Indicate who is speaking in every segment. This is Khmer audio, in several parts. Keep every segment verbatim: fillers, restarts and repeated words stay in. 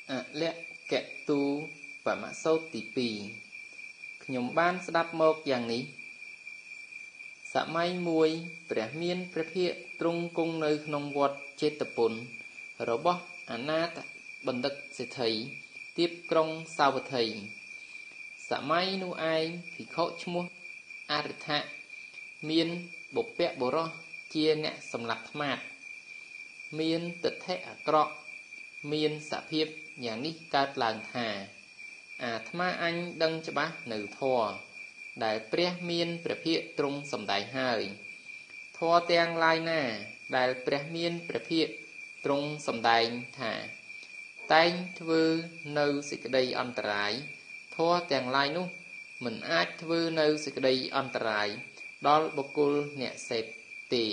Speaker 1: អលក្ខទូបមសោតទីពីរខ្ញុំបានស្ដាប់មកយ៉ាងនេះសម័យមួយព្រះមានព្រះភិក្ខទ្រង់គង់នៅក្នុងវត្តចេតពុនរបស់អនាថបណ្ឌិតសេដ្ឋីទីក្រុងសាវត្ថីសម័យនោះឯងភិក្ខុឈ្មោះអរិ ថៈមានបុព្វបុរសជាអ្នកសម្លាប់ថ្មាតមានទិដ្ឋិអាក្រក់មានសភាពយ៉ាងនេះកើតឡើងថាអាត្មាអញដឹងច្បាស់នៅធម៌ដែលព្រះមានព្រះភិក្ខទ្រង់សម្ដែងហើយធម៌ទាំងឡាយណាដែលព្រះមានព្រះភិក្ខទ្រង់សម្ដែងថាតែងធ្វើនៅសេចក្តីអន្តរាយធម៌ទាំងឡាយនោះមិនអាចធ្វើនៅសេចក្តីអន្តរាយដល់បុគ្គលអ្នកសេពទេ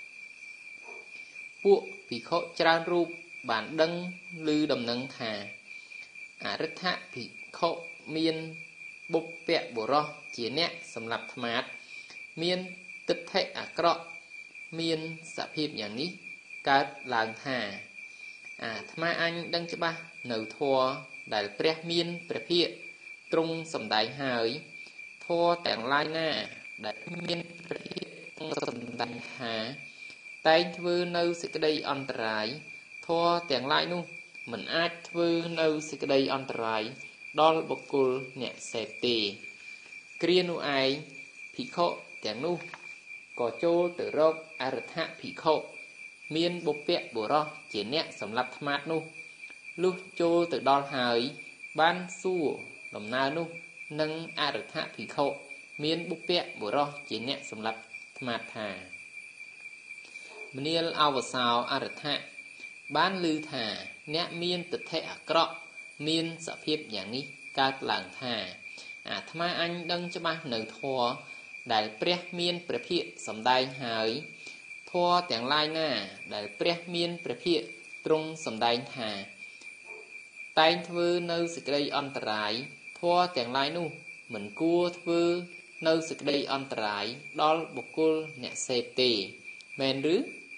Speaker 1: ពួកភិក្ខុច្រើនរូបបានដឹងឮដំណឹងថាអរិ ថៈភិក្ខុមានបុព្វបុរសជាអ្នកសម្លាប់ថ្មាតមានទិដ្ឋិអាក្រក់មានសភាពយ៉ាងនេះកើតឡើងថាអាត្មាអញដឹងច្បាស់នៅធម៌ដែលព្រះមានព្រះភិក្ខទ្រង់សម្ដែងហើយធម៌ទាំងឡាយណាដែលមានព្រះភិក្ខទ្រង់សម្ដែងថាតែងធ្វើនៅសេចក្តីអន្តរាយធម៌ទាំងឡាយនោះមិនអាចធ្វើនៅសេចក្តីអន្តរាយដល់បុគ្គលអ្នកសេពទេគ្រានោះឯងភិក្ខុទាំងនោះក៏ចូលទៅរកអរិ ថៈភិក្ខុមានបុព្វបុរសជាអ្នកសម្លាប់ថ្មាតនោះលុះចូលទៅដល់ហើយបានសួរដំណើរនោះនឹងអរិ ថៈភិក្ខុមានបុព្វបុរសជាអ្នកសម្លាប់ថ្មាតថាមនាលអវសោអរិ ថៈបានឮថាអ្នកមានទិដ្ឋិអាក្រក់មានសភាពយ៉ាងនេះកើតឡើងថាអាត្មាអញដឹងច្បាស់នៅធម៌ដែលព្រះមានព្រះភិក្ខសម្ដែងហើយធម៌ទាំងឡាយណាដែលព្រះមានព្រះភិក្ខទ្រង់សម្ដែងថាតែងធ្វើនៅសេចក្តីអន្តរាយធម៌ទាំងឡាយនោះមិនគួរធ្វើនៅសេចក្តីអន្តរាយដល់បុគ្គលអ្នកសេពទេមែនឬ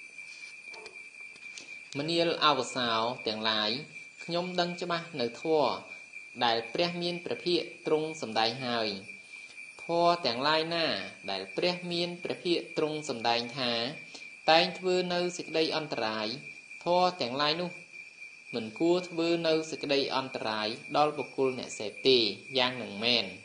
Speaker 1: មនាលអវសោទាំងឡាយខ្ញុំដឹងច្បាស់នៅធម៌ដែលព្រះមានព្រះភិក្ខទ្រង់សម្ដែងហើយធម៌ទាំងឡាយណាដែលព្រះមានព្រះភិក្ខទ្រង់សម្ដែងថាតែងធ្វើនៅសេចក្តីអន្តរាយធម៌ទាំងឡាយនោះមិនគួរធ្វើនៅសេចក្តីអន្តរាយដល់បុគ្គលអ្នកសេពទេយ៉ាងនឹងមែន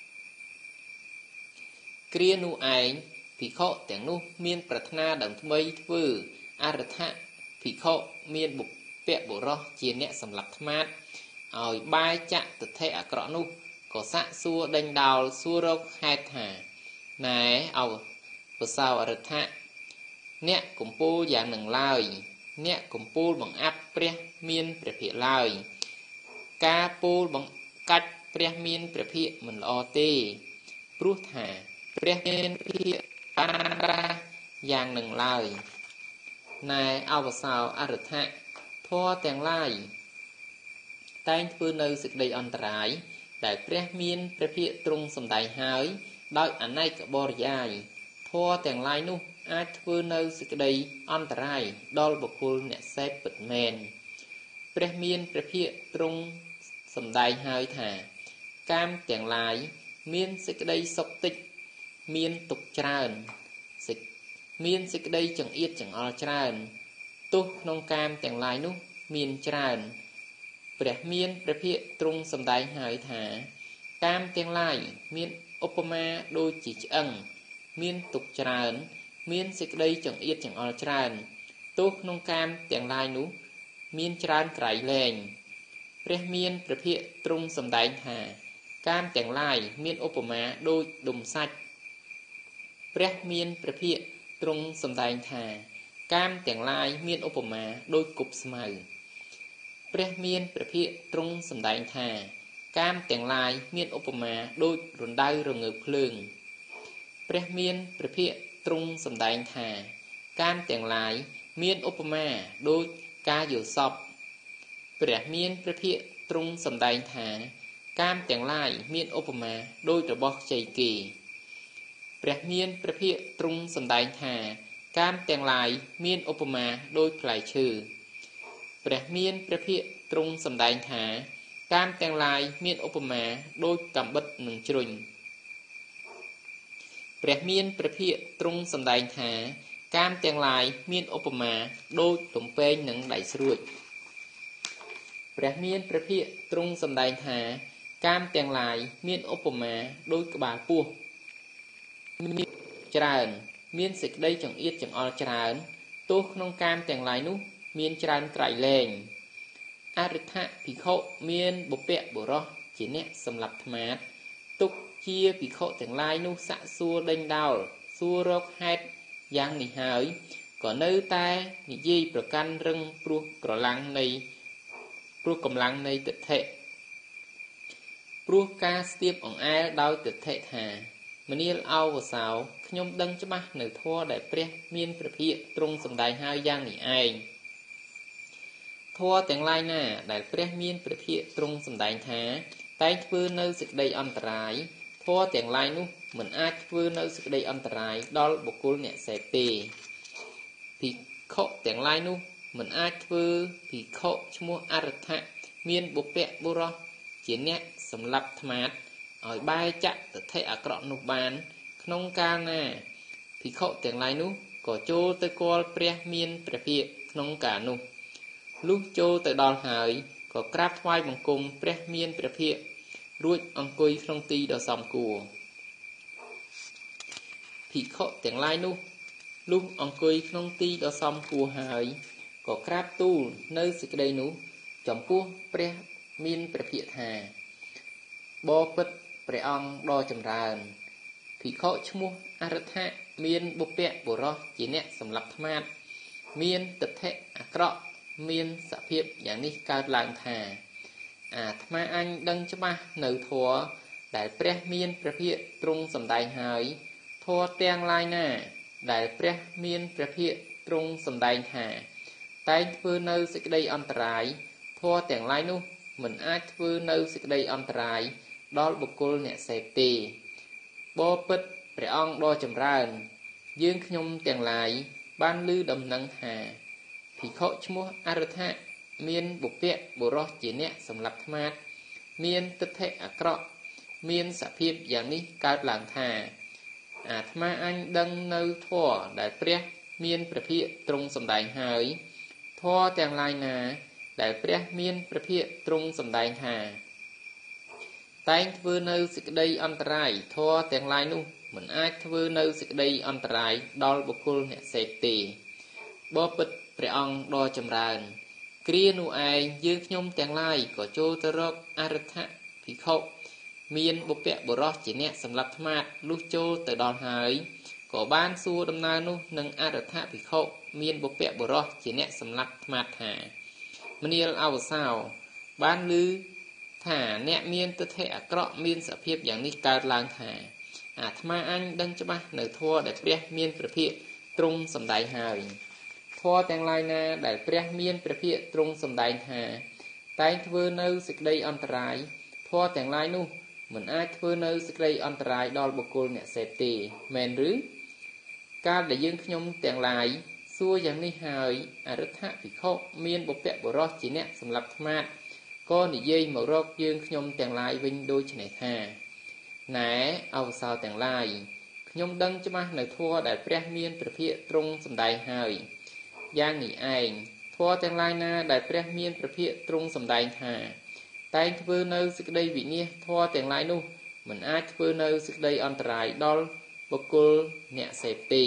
Speaker 1: គ្រានោះឯងភិក្ខុទាំងនោះមានប្រាថ្នាដើម្បីធ្វើអរិ ថៈភិក្ខុមានបុព្វបុរសជាអ្នកសម្លាប់ថ្មាតឲ្យបាយចាក់ទិដ្ឋិអាក្រក់នោះក៏សាកសួរដេញដោលសួររកហេតុថាណែអវសោអរិ ថៈអ្នកកំពូលយ៉ាងនឹងឡើយអ្នកកំពូលបង្អាប់ព្រះមានព្រះភិក្ខឡើយការពោលបង្កាច់ព្រះមានព្រះភិក្ខមិនល្អទេព្រោះថាព្រះមានព្រះភិក្ខបានប្រាយ៉ាងនឹងឡើយណែអវសោអរិ ថៈធម៌ទាំងឡាយតែងធ្វើនៅសេចក្តីអន្តរាយដែលព្រះមានព្រះភិក្ខទ្រង់សម្ដែងហើយដោយអនេកបរិយាយធម៌ទាំងឡាយនោះអាចធ្វើនៅសេចក្តីអន្តរាយដល់បុគ្គលអ្នកសេពពិតមែនព្រះមានព្រះភិក្ខទ្រង់សម្ដែងហើយថាកាមទាំងឡាយមានសេចក្តីសុខតិចមានទុក្ខច្រើនសេចមានសេចក្តីចង្អៀតចង្អល់ច្រើនទោះក្នុងកាមទាំងឡាយនោះមានច្រើនព្រះមានព្រះភិក្ខទ្រង់សម្ដែងហើយថាកាមទាំងឡាយមានឧបមាដូចជាឆ្អឹងមានទុក្ខច្រើនមានសេចក្តីចង្អៀតចង្អល់ច្រើនទោះក្នុងកាមទាំងឡាយនោះមានច្រើនក្រៃលែងព្រះមានព្រះភិក្ខទ្រង់សម្ដែងថាកាមទាំងឡាយមានឧបមាដូចដុំសាច់ព្រះមានព្រះភិក្ខទ្រង់សម្ដែងថាកាមទាំងឡាយមានឧបមាដូចគប់ស្មៅព្រះមានព្រះភិក្ខទ្រង់សម្ដែងថាកាមទាំងឡាយមានឧបមាដូចរណ្ដៅរងើកភ្លើងព្រះមានព្រះភិក្ខទ្រង់សម្ដែងថាកាមទាំងឡាយមានឧបមាដូចការយល់សប្តិព្រះមានព្រះភិក្ខទ្រង់សម្ដែងថាកាមទាំងឡាយមានឧបមាដូចរបស់ខ្ចីគេព្រះមានព្រះភិក្ខទ្រង់សម្ដែងថាកាមទាំងឡាយមានឧបមាដូចផ្លែឈើព្រះមានព្រះភិក្ខទ្រង់សម្ដែងថាកាមទាំងឡាយមានឧបមាដូចកាំបិតនឹងជ្រុញព្រះមានព្រះភិក្ខទ្រង់សម្ដែងថាកាមទាំងឡាយមានឧបមាដូចទំពែងនឹងដៃស្រួចព្រះមានព្រះភិក្ខទ្រង់សម្ដែងថាកាមទាំងឡាយមានឧបមាដូចក្បាលពស់មានច្រើនមានសេចក្តីចង្អៀតចង្អល់ច្រើនទោះក្នុងកាមទាំងឡាយនោះមានច្រើនក្រៃលែងអរិ ដ្ឋភិក្ខុមានបុព្វបុរសជាអ្នកសម្លាប់ថ្មាតទុកជាភិក្ខុទាំងឡាយនោះសាក់សួរដេញដោលសួររកហេតុយ៉ាងនេះហើយក៏នៅតែនិយាយប្រកាន់រឹងព្រោះក្រឡាំងនៃព្រោះកម្លាំងនៃទិដ្ឋិព្រោះការស្ទាបអង្អែលដោយទិដ្ឋិថាមនាលអោវសោខ្ញុំដឹងច្បាស់នៅធម៌ដែលព្រះមានព្រះភិក្ខទ្រង់សម្ដែងហើយយ៉ាងនេះឯងធម៌ទាំងឡាយណាដែលព្រះមានព្រះភិក្ខទ្រង់សម្ដែងថាតែងធ្វើនៅសេចក្តីអន្តរាយធម៌ទាំងឡាយនោះមិនអាចធ្វើនៅសេចក្តីអន្តរាយដល់បុគ្គលអ្នកសេពទេភិក្ខុទាំងឡាយនោះមិនអាចធ្វើភិក្ខុឈ្មោះអរិ ដ្ឋមានបុព្វបុរសជាអ្នកសម្លាប់ថ្មាតឲ្យបែរចាក់ទិដ្ឋិអាក្រក់នោះបានក្នុងកាលណាភិក្ខុទាំងឡាយនោះក៏ចូលទៅគាល់ព្រះមានព្រះភិក្ខក្នុងកាលនោះលុះចូលទៅដល់ហើយក៏ក្រាបថ្វាយបង្គំព្រះមានព្រះភិក្ខរួចអង្គុយក្នុងទីដ៏សមគួរភិក្ខុទាំងឡាយនោះលុះអង្គុយក្នុងទីដ៏សមគួរហើយក៏ក្រាបទូលនៅសេចក្តីនោះចំពោះព្រះមានព្រះភិក្ខថាបបិទ្ធព្រះអង្គដ៏ចម្រើនភិក្ខុឈ្មោះអរិ ដ្ឋមានបុព្វបុរសជាអ្នកសម្លាប់ថ្មាតមានទិដ្ឋិអាក្រក់មានសភាពយ៉ាងនេះកើតឡើងថាអាត្មាអញដឹងច្បាស់នៅធម៌ដែលព្រះមានព្រះភិក្ខទ្រង់សម្ដែងហើយធម៌ទាំងឡាយណាដែលព្រះមានព្រះភិក្ខទ្រង់សម្ដែងថាតែងធ្វើនៅសេចក្តីអន្តរាយធម៌ទាំងឡាយនោះមិនអាចធ្វើនៅសេចក្តីអន្តរាយដល់បុគ្គលអ្នកសេពទេបបិទ្ធព្រះអង្គដ៏ចម្រើនយើងខ្ញុំទាំងឡាយបានឮដំណឹងថាភិក្ខុឈ្មោះអរិ ដ្ឋមានបុព្វបុរសជាអ្នកសម្លាប់ថ្មាតមានទិដ្ឋិអាក្រក់មានសភាពយ៉ាងនេះកើតឡើងថាអាត្មាអញដឹងនៅធម៌ដែលព្រះមានព្រះភិក្ខទ្រង់សម្ដែងហើយធម៌ទាំងឡាយណាដែលព្រះមានព្រះភិក្ខទ្រង់សម្ដែងថាតែងធ្វើនៅសេចក្តីអន្តរាយធម៌ទាំងឡាយនោះមិនអាចធ្វើនៅសេចក្តីអន្តរាយដល់បុគ្គលអ្នកសេពទេបបិទ្ធព្រះអង្គដ៏ចម្រើនគ្រានោះឯងយើងខ្ញុំទាំងឡាយក៏ចូលទៅរកអរិ ដ្ឋភិក្ខុមានបុព្វបុរសជាអ្នកសម្លាប់ថ្មាតលុះចូលទៅដល់ហើយក៏បានសួរដំណើរនោះនឹងអរិ ដ្ឋភិក្ខុមានបុព្វបុរសជាអ្នកសម្លាប់ថ្មាតថាមនាលអវសោបានឮថាអ្នកមានទិដ្ឋិអាក្រក់មានសភាពយ៉ាងនេះកើតឡើងថាអាត្មាអញដឹងច្បាស់នៅធម៌ដែលព្រះមានព្រះភិក្ខទ្រង់សម្ដែងហើយធម៌ទាំងឡាយណាដែលព្រះមានព្រះភិក្ខទ្រង់សម្ដែងថាតែងធ្វើនៅសេចក្តីអន្តរាយធម៌ទាំងឡាយនោះមិនអាចធ្វើនៅសេចក្តីអន្តរាយដល់បុគ្គលអ្នកសេពទេមែនឬកាលដែលយើងខ្ញុំទាំងឡាយសួរយ៉ាងនេះហើយអរិ ដ្ឋភិក្ខុមានបុព្វបុរសជាអ្នកសម្លាប់ថ្មាតក៏និយាយមករកយើងខ្ញុំទាំងឡាយវិញដូចនេះថាណែអវសោទាំងឡាយខ្ញុំដឹងច្បាស់នៅធម៌ដែលព្រះមានព្រះភិក្ខទ្រង់សម្ដែងហើយយ៉ាងនេះឯងធម៌ទាំងឡាយណាដែលព្រះមានព្រះភិក្ខទ្រង់សម្ដែងថាតែងធ្វើនៅសេចក្តីវិនាសធម៌ទាំងឡាយនោះមិនអាចធ្វើនៅសេចក្តីអន្តរាយដល់បុគ្គលអ្នកសេពទេ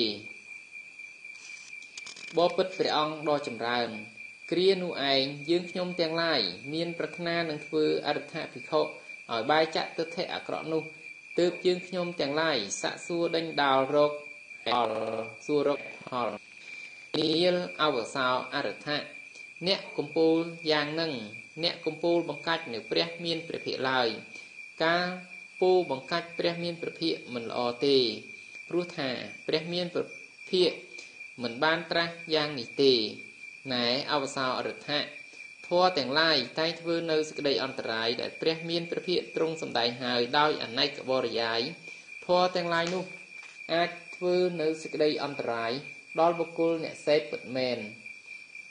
Speaker 1: បបិទ្ធព្រះអង្គដ៏ចម្រើនគ្រានោះឯងយើងខ្ញុំទាំងឡាយមានប្រាថ្នានឹងធ្វើអរិ ដ្ឋភិក្ខុឲ្យបែរចាក់ទិដ្ឋិអាក្រក់នោះទើបយើងខ្ញុំទាំងឡាយសាក់សួរដេញដោលរកហល់សួររកហល់នាលអវសោអរិ ដ្ឋអ្នកកំពូលយ៉ាងនឹងអ្នកកំពូលបង្កាច់នៅព្រះមានព្រះភិក្ខឡើយការពូបង្កាច់ព្រះមានព្រះភិក្ខមិនល្អទេព្រោះថាព្រះមានព្រះភិក្ខមិនបានត្រាស់យ៉ាងនេះទេណែអវសោអរិ ដ្ឋធម៌ទាំងឡាយតែងធ្វើនៅសេចក្តីអន្តរាយដែលព្រះមានព្រះភិក្ខទ្រង់សម្ដែងហើយដោយអនេកបរិយាយធម៌ទាំងឡាយនោះអាចធ្វើនៅសេចក្តីអន្តរាយដល់បុគ្គលអ្នកសេពពិតមែន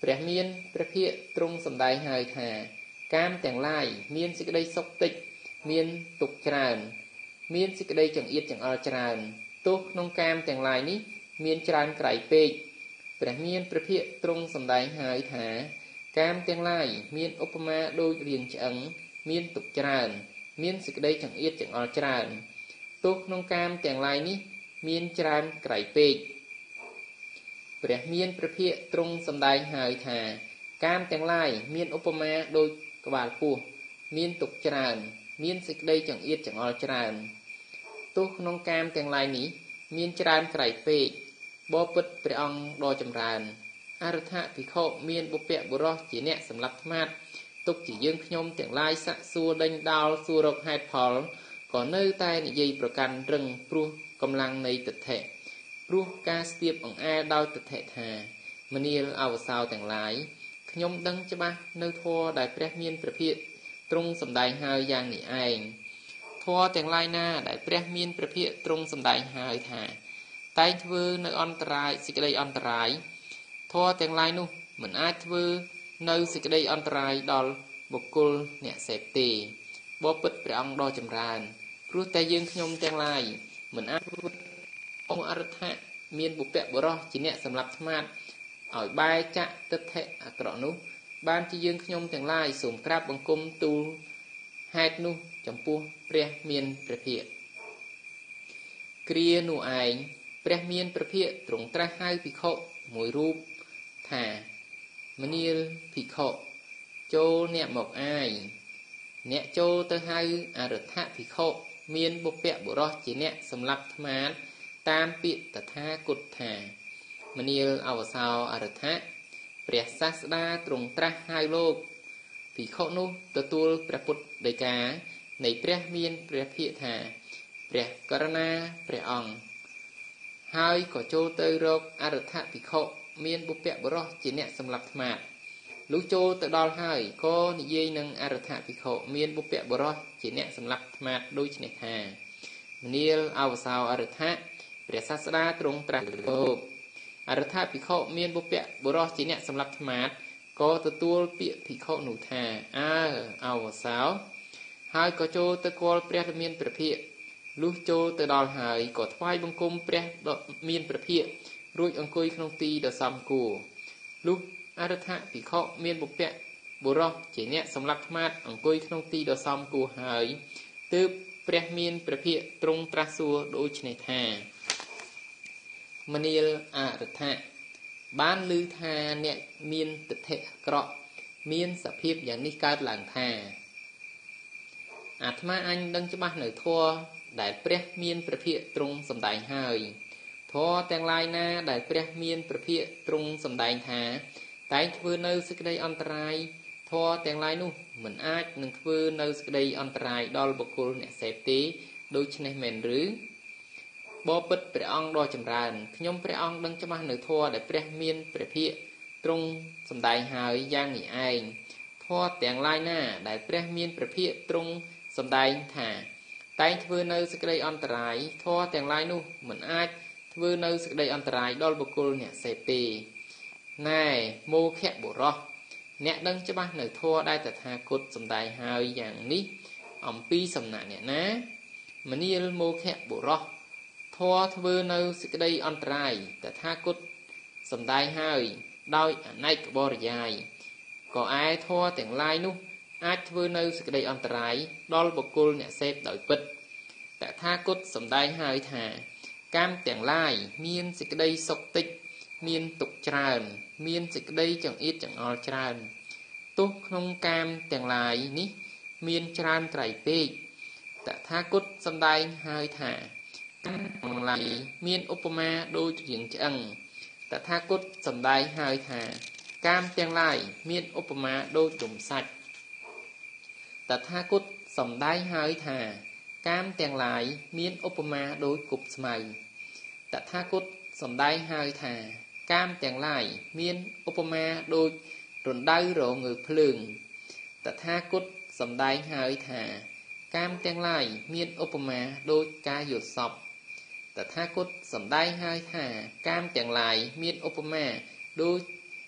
Speaker 1: ព្រះមានព្រះភិក្ខទ្រង់សម្ដែងហើយថាកាមទាំងឡាយមានសេចក្តីសុខតិចមានទុក្ខច្រើនមានសេចក្តីចង្អៀតចង្អល់ច្រើនទោះក្នុងកាមទាំងឡាយនេះមានច្រើនក្រៃពេកព្រះមានព្រះភិក្ខទ្រង់សម្ដែងហើយថាកាមទាំងឡាយមានឧបមាដូចរាងឆ្អឹងមានទុក្ខច្រើនមានសេចក្តីចង្អៀតចង្អល់ច្រើនទោះក្នុងកាមទាំងឡាយនេះមានច្រើនក្រៃពេកព្រះមានព្រះភិក្ខទ្រង់សម្ដែងហើយថាកាមទាំងឡាយមានឧបមាដូចក្បាលពស់មានទុក្ខច្រើនមានសេចក្តីចង្អៀតចង្អល់ច្រើនទោះក្នុងកាមទាំងឡាយនេះមានច្រើនក្រៃពេកបបិទ្ធព្រះអង្គដ៏ចម្រើនអរថភិក្ខុមានបុព្វបុរសជាអ្នកសម្លាប់ថ្មាតទុកជាយើងខ្ញុំទាំងឡាយសាក់សួរដេញដោលសួររកហេតុផលក៏នៅតែនិយាយប្រកាន់រឹងព្រោះកម្លាំងនៃទិដ្ឋិព្រោះការស្ទាបអង្អែលដោយទិដ្ឋិថាមនាលអវសោទាំងឡាយខ្ញុំដឹងច្បាស់នៅធម៌ដែលព្រះមានព្រះភិក្ខទ្រង់សម្ដែងហើយយ៉ាងនេះឯងធម៌ទាំងឡាយណាដែលព្រះមានព្រះភិក្ខទ្រង់សម្ដែងហើយថាតែងធ្វើនៅអន្តរាយសេចក្តីអន្តរាយធម៌ទាំងឡាយនោះមិនអាចធ្វើនៅសេចក្តីអន្តរាយដល់បុគ្គលអ្នកសេពទេបបិទ្ធព្រះអង្គដ៏ចម្រើនព្រោះតែយើងខ្ញុំទាំងឡាយមិនអាចអង្គអរថៈមានបុព្វបុរសជាអ្នកសម្លាប់ថ្មាតឲ្យបែរចាក់ទិដ្ឋិអាក្រក់នោះបានជាយើងខ្ញុំទាំងឡាយសូមក្រាបបង្គំទូលហេតុនោះចំពោះព្រះមានព្រះភិក្ខគ្រានោះឯងព្រះមានព្រះភិក្ខទ្រង់ត្រាស់ហៅភិក្ខុមួយរូបថាមនាលភិក្ខុចូលអ្នកមកអាយអ្នកចូលទៅហៅអរថភិក្ខុមានបុព្វបុរសជាអ្នកសម្លាប់ថ្មាតតាមពាក្យតថាគតថាមនាលអវសោអរថៈព្រះសាស្តាទ្រង់ត្រាស់ហៅលោកភិក្ខុនោះទទួលព្រះពុទ្ធដីកានៃព្រះមានព្រះភិក្ខថាព្រះករណាព្រះអង្គហើយក៏ចូលទៅរកអរថភិក្ខុមានបុព្វបុរសជាអ្នកសម្លាប់ថ្មាតលុះចូលទៅដល់ហើយក៏និយាយនឹងអរថភិក្ខុមានបុព្វបុរសជាអ្នកសម្លាប់ថ្មាតដូចនេះថាមនាលអវសោអរថៈព្រះសាស្តាទ្រង់ត្រាស់លោកអរថភិក្ខុមានបុព្វបុរសជាអ្នកសម្លាប់ថ្មាតក៏ទទួលពាក្យភិក្ខុនោះថាអើអវសោហើយក៏ចូលទៅគាល់ព្រះមានព្រះភិក្ខលុះចូលទៅដល់ហើយក៏ថ្វាយបង្គំព្រះមានព្រះភិក្ខរួចអង្គុយក្នុងទីដ៏សមគួរលុះអរថភិក្ខុមានបុព្វបុរសជាអ្នកសម្លាប់ថ្មាតអង្គុយក្នុងទីដ៏សមគួរហើយទើបព្រះមានព្រះភិក្ខទ្រង់ត្រាស់សួរដូចនេះថាមនាលអរថៈបានឮថាអ្នកមានទិដ្ឋិអាក្រក់មានសភាពយ៉ាងនេះកើតឡើងថាអាត្មាអញដឹងច្បាស់នៅធម៌ដែលព្រះមានព្រះភិក្ខទ្រង់សម្ដែងហើយធម៌ទាំងឡាយណាដែលព្រះមានព្រះភិក្ខទ្រង់សម្ដែងថាតែងធ្វើនៅសេចក្តីអន្តរាយធម៌ទាំងឡាយនោះមិនអាចនឹងធ្វើនៅសេចក្តីអន្តរាយដល់បុគ្គលអ្នកសេពទេដូច្នេះមែនឬបបិទ្ធព្រះអង្គដ៏ចម្រើនខ្ញុំព្រះអង្គដឹងច្បាស់នៅធម៌ដែលព្រះមានព្រះភិក្ខទ្រង់សម្ដែងហើយយ៉ាងនេះឯងធម៌ទាំងឡាយណាដែលព្រះមានព្រះភិក្ខទ្រង់សម្ដែងថាតែងធ្វើនៅសេចក្តីអន្តរាយធម៌ទាំងឡាយនោះមិនអាចធ្វើនៅសេចក្តីអន្តរាយដល់បុគ្គលអ្នកសេពទេណែមោខៈបុរសអ្នកដឹងច្បាស់នៅធម៌ដែលតថាគតសម្ដែងហើយយ៉ាងនេះអំពីសំណាក់អ្នកណាមនាលមោខៈបុរសធម៌ធ្វើនៅសេចក្តីអន្តរាយតថាគតសម្ដែងហើយដោយអនេកបរិយាយក៏ឯធម៌ទាំងឡាយនោះអាចធ្វើនៅសេចក្តីអន្តរាយដល់បុគ្គលអ្នកសេពដោយពិតតថាគតសម្ដែងហើយថាកាមទាំងឡាយមានសេចក្តីសុខតិចមានទុក្ខច្រើនមានសេចក្តីចង្អៀតចង្អល់ច្រើនទោះក្នុងកាមទាំងឡាយនេះមានច្រើនត្រៃពេកតថាគតសម្ដែងហើយថាកាមទាំងឡាយមានឧបមាដូចរាងឆ្អឹងតថាគតសម្ដែងហើយថាកាមទាំងឡាយមានឧបមាដូចរំសាច់តថាគតសម្ដែងហើយថាកាមទាំងឡាយមានឧបមាដូចគប់ស្មៅតថាគតសម្ដែងហើយថាកាមទាំងឡាយមានឧបមាដូចរណ្ដៅរងើភ្លើងតថាគតសម្ដែងហើយថាកាមទាំងឡាយមានឧបមាដូចការយល់សប្តិតថាគតសម្ដែងហើយថាកាមទាំងឡាយមានឧបមាដូច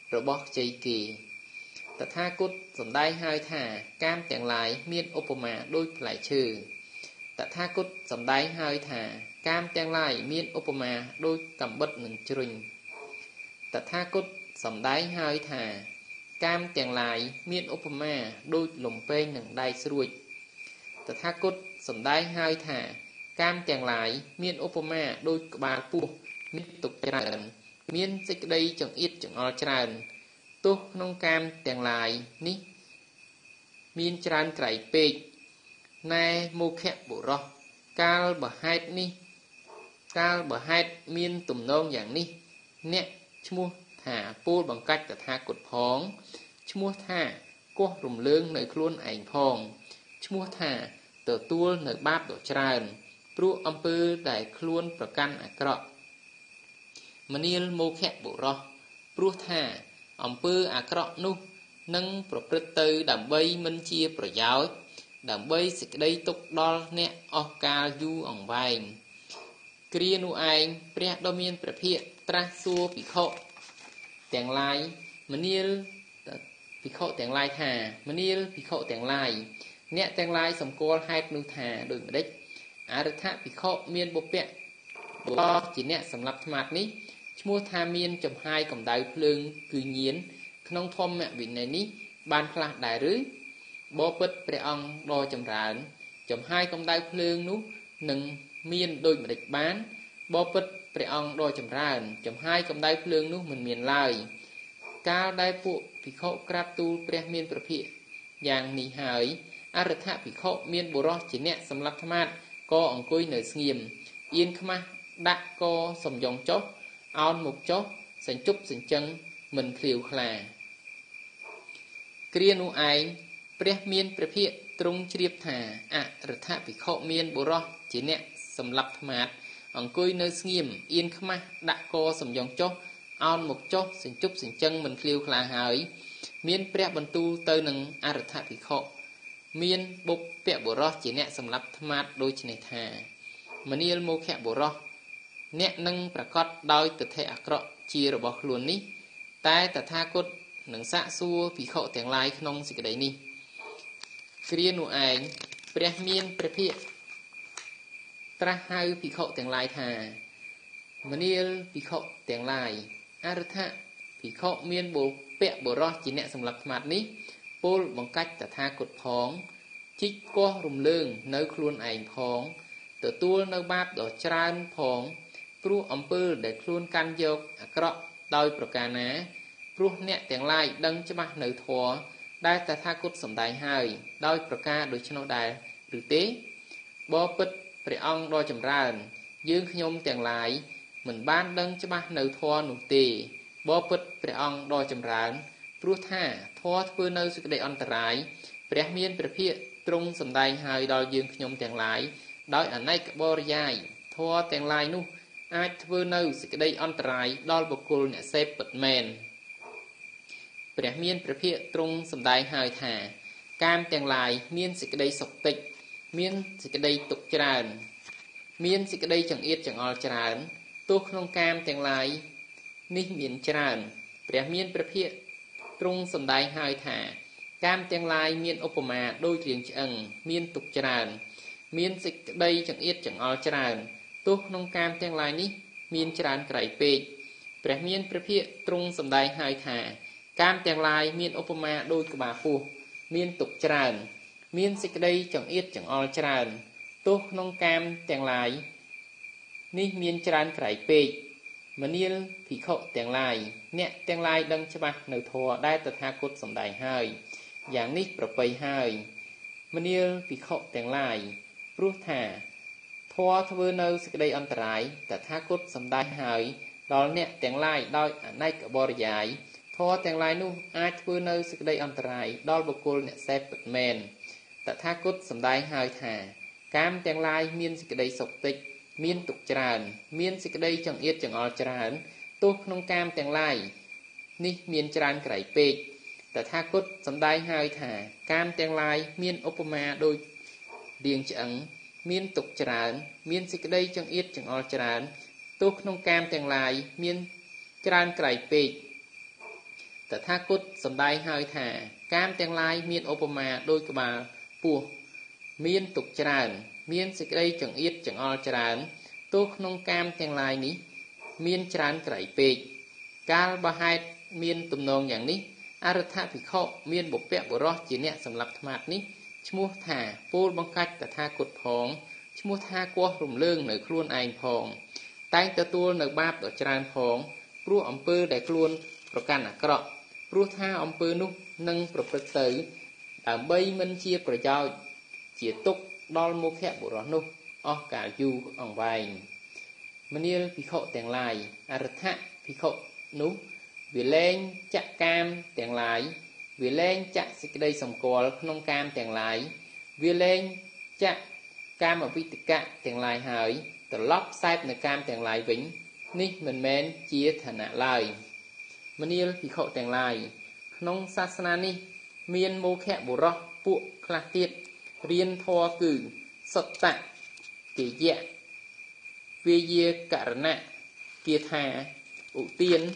Speaker 1: របស់ខ្ចីគេតថាគតសម្ដែងហើយថាកាមទាំងឡាយមានឧបមាដូចផ្លែឈើតថាគតសម្ដែងហើយថាកាមទាំងឡាយមានឧបមាដូចកំបិតនឹងជ្រុញតថាគតសម្ដែងហើយថាកាមទាំងឡាយមានឧបមាដូចលំពែងនឹងដែកស្រួចតថាគតសម្ដែងហើយថាកាមទាំងឡាយមានឧបមាដូចក្បាលពស់មានទុកច្រើនមានសេចក្តីចង្អៀតចង្អល់ច្រើនទោះក្នុងកាមទាំងឡាយនេះមានច្រើនក្រៃពេកណែមោខៈបុរសកាលបើហេតុនេះកាលបើហេតុមានទំនងយ៉ាងនេះអ្នកឈ្មោះថាពូលបង្កាច់តថាគតផងឈ្មោះថាកោះរំលើងនៅខ្លួនឯងផងឈ្មោះថាទទួលនៅបាបដ៏ច្រើនព្រោះអំពើដែលខ្លួនប្រកាន់អាក្រក់មនាលមោខៈបុរសព្រោះថាអំពើអាក្រក់នោះនឹងប្រព្រឹត្តទៅដើម្បីមិនជាប្រយោជន៍ដើម្បីសេចក្តីទុក្ខដល់អ្នកអស់កាលយូរអង្វែងគ្រានោះឯងព្រះដ៏មានព្រះភិក្ខត្រាស់សួរភិក្ខុទាំងឡាយមនាលភិក្ខុទាំងឡាយថាមនាលភិក្ខុទាំងឡាយអ្នកទាំងឡាយសម្គាល់ហេតុនោះថាដូចម្ដេចអរថភិក្ខុមានបុព្វបុរសជាអ្នកសម្លាប់ថ្មាតនេះឈ្មោះថាមានចំហាយកម្ដៅភ្លើងគឺញៀនក្នុងធម្មវិន័យនេះបានខ្លះដែរឬបបិទ្ធព្រះអង្គដ៏ចម្រើនចំហាយកម្ដៅភ្លើងនោះនឹងមានដូចម្ដេចបានបបិទ្ធព្រះអង្គដ៏ចម្រើនចំហាយកម្ដៅភ្លើងនោះមិនមានឡើយកាលដែលពួកភិក្ខុក្រាបទូលព្រះមានព្រះភិក្ខយ៉ាងនេះហើយអរថភិក្ខុមានបុរសជាអ្នកសម្លាប់ថ្មាតក៏អង្គុយនៅស្ងៀមអៀនខ្មាស់ដាក់កសំយងចុះអោនមុខចុះសញ្ជប់សញ្ជឹងមិនឃ្លាវខ្លាគ្រានោះឯងព្រះមានព្រះភិក្ខទ្រង់ជ្រាបថាអរថភិក្ខុមានបុរសជាអ្នកសម្លាប់ថ្មាតអង្គុយនៅស្ងៀមអៀនខ្មាស់ដាក់កសំយងចុះអោនមុខចុះសញ្ជប់សញ្ជឹងមិនឃ្លាវខ្លាហើយមានព្រះបន្ទូលទៅនឹងអរថភិក្ខុមានបុព្វបុរសជាអ្នកសម្លាប់ថ្មាតដូចនេះថាមនាលមោខៈបុរសអ្នកនឹងប្រកាសដោយទិដ្ឋិអាក្រក់ជារបស់ខ្លួននេះតែតថាគតនឹងសាកសួរភិក្ខុទាំងឡាយក្នុងសេចក្តីនេះគ្រានោះឯងព្រះមានព្រះភិក្ខត្រាស់ហៅភិក្ខុទាំងឡាយថាមនាលភិក្ខុទាំងឡាយអរថភិក្ខុមានបុព្វបុរសជាអ្នកសម្លាប់ថ្មាតនេះពោលបង្កាច់តថាគតផងជីកកោះរំលើងនៅខ្លួនឯងផងទទួលនៅបាបដ៏ច្រើនផងព្រោះអំពើដែលខ្លួនកាន់យកអាក្រក់ដោយប្រការណាព្រោះអ្នកទាំងឡាយដឹងច្បាស់នៅធម៌ដែលតថាគតសម្ដែងហើយដោយប្រការដូច្នោះដែរឬទេបបិទ្ធព្រះអង្គដ៏ចម្រើនយើងខ្ញុំទាំងឡាយមិនបានដឹងច្បាស់នៅធម៌នោះទេបបិទ្ធព្រះអង្គដ៏ចម្រើនព្រោះថាធម៌ធ្វើនៅសេចក្តីអន្តរាយព្រះមានព្រះភិក្ខទ្រង់សម្ដែងហើយដល់យើងខ្ញុំទាំងឡាយដោយអនេកបរិយាយធម៌ទាំងឡាយនោះអាចធ្វើនៅសេចក្តីអន្តរាយដល់បុគ្គលអ្នកសេពពិតមែនព្រះមានព្រះភិក្ខទ្រង់សម្ដែងហើយថាកាមទាំងឡាយមានសេចក្តីសុខតិចមានសេចក្តីទុក្ខច្រើនមានសេចក្តីចង្អៀតចង្អល់ច្រើនទោះក្នុងកាមទាំងឡាយនេះមានច្រើនព្រះមានព្រះភិក្ខទ្រង់សម្ដែងហើយថាកាមទាំងឡាយមានឧបមាដូចរាងឆ្អឹងមានទុក្ខច្រើនមានសេចក្តីចង្អៀតចង្អល់ច្រើនទោះក្នុងកាមទាំងឡាយនេះមានច្រើនក្រៃពេកព្រះមានព្រះភិក្ខទ្រង់សម្ដែងហើយថាកាមទាំងឡាយមានឧបមាដូចក្បាលពស់មានទុក្ខច្រើនមានសេចក្តីចង្អៀតចង្អល់ច្រើនទោះក្នុងកាមទាំងឡាយនេះមានច្រើនក្រៃពេកមនាលភិក្ខុទាំងឡាយអ្នកទាំងឡាយដឹងច្បាស់នៅធម៌ដែលតថាគតសម្ដែងហើយយ៉ាងនេះប្រពៃហើយមនាលភិក្ខុទាំងឡាយព្រោះថាធម៌ធ្វើនៅសេចក្តីអន្តរាយតថាគតសម្ដែងហើយដល់អ្នកទាំងឡាយដោយអនេកបរិយាយធម៌ទាំងឡាយនោះអាចធ្វើនៅសេចក្តីអន្តរាយដល់បុគ្គលអ្នកសេពពិតមែនតថាគតសម្ដែងហើយថាកាមទាំងឡាយមានសេចក្តីសុខតិចមានទុក្ខច្រើនមានសេចក្តីចង្អៀតចង្អល់ច្រើនទោះក្នុងកាមទាំងឡាយនេះមានច្រើនក្រៃពេកតថាគតសម្ដែងហើយថាកាមទាំងឡាយមានឧបមាដូចរាងឆ្អឹងមានទុក្ខច្រើនមានសេចក្តីចង្អៀតចង្អល់ច្រើនទោះក្នុងកាមទាំងឡាយមានច្រើនក្រៃពេកតថាគតសម្ដែងហើយថាកាមទាំងឡាយមានឧបមាដោយក្បាលពស់មានទុកច្រើនមានសេចក្តីចង្អៀតចង្អល់ច្រើនទោះក្នុងកាមទាំងឡាយនេះមានច្រើនក្រៃពេកកាលបើហេតុមានទំនងយ៉ាងនេះអរដ្ឋភិក្ខុមានបុព្វបុរសជាអ្នកសម្លាប់ថ្មាតនេះឈ្មោះថាពោលបង្កាច់តថាគតផងឈ្មោះថាគោះរំលើងនៅខ្លួនឯងផងតែងទទួលនៅបាបដ៏ច្រើនផងព្រោះអំពើដែលខ្លួនប្រកាន់អាក្រក់ព្រោះថាអំពើនោះនឹងប្រព្រឹត្តទៅដើម្បីមិនជាប្រយោជន៍ជាទុក្ខដល់មុខបុរសនោះអស់កាលយូរអង្វែងមនាលភិក្ខុទាំងឡាយអរដ្ឋភិក្ខុនោះវាលែងចាក់កាមទាំងឡាយវាលែងចាក់សេចក្តីសម្គាល់ក្នុងកាមទាំងឡាយវាលែងចាក់កាមវិតកៈទាំងឡាយហើយត្រឡប់ខ្សែបនៅកាមទាំងឡាយវិញនេះមិនមែនជាឋានៈឡើយមនាលភិក្ខុទាំងឡាយក្នុងសាសនានេះមានមោខៈបុរសពួកខ្លះទៀតរៀនធម៌គឺសត្តៈកិយៈវិយាករណៈគាថាឧទាន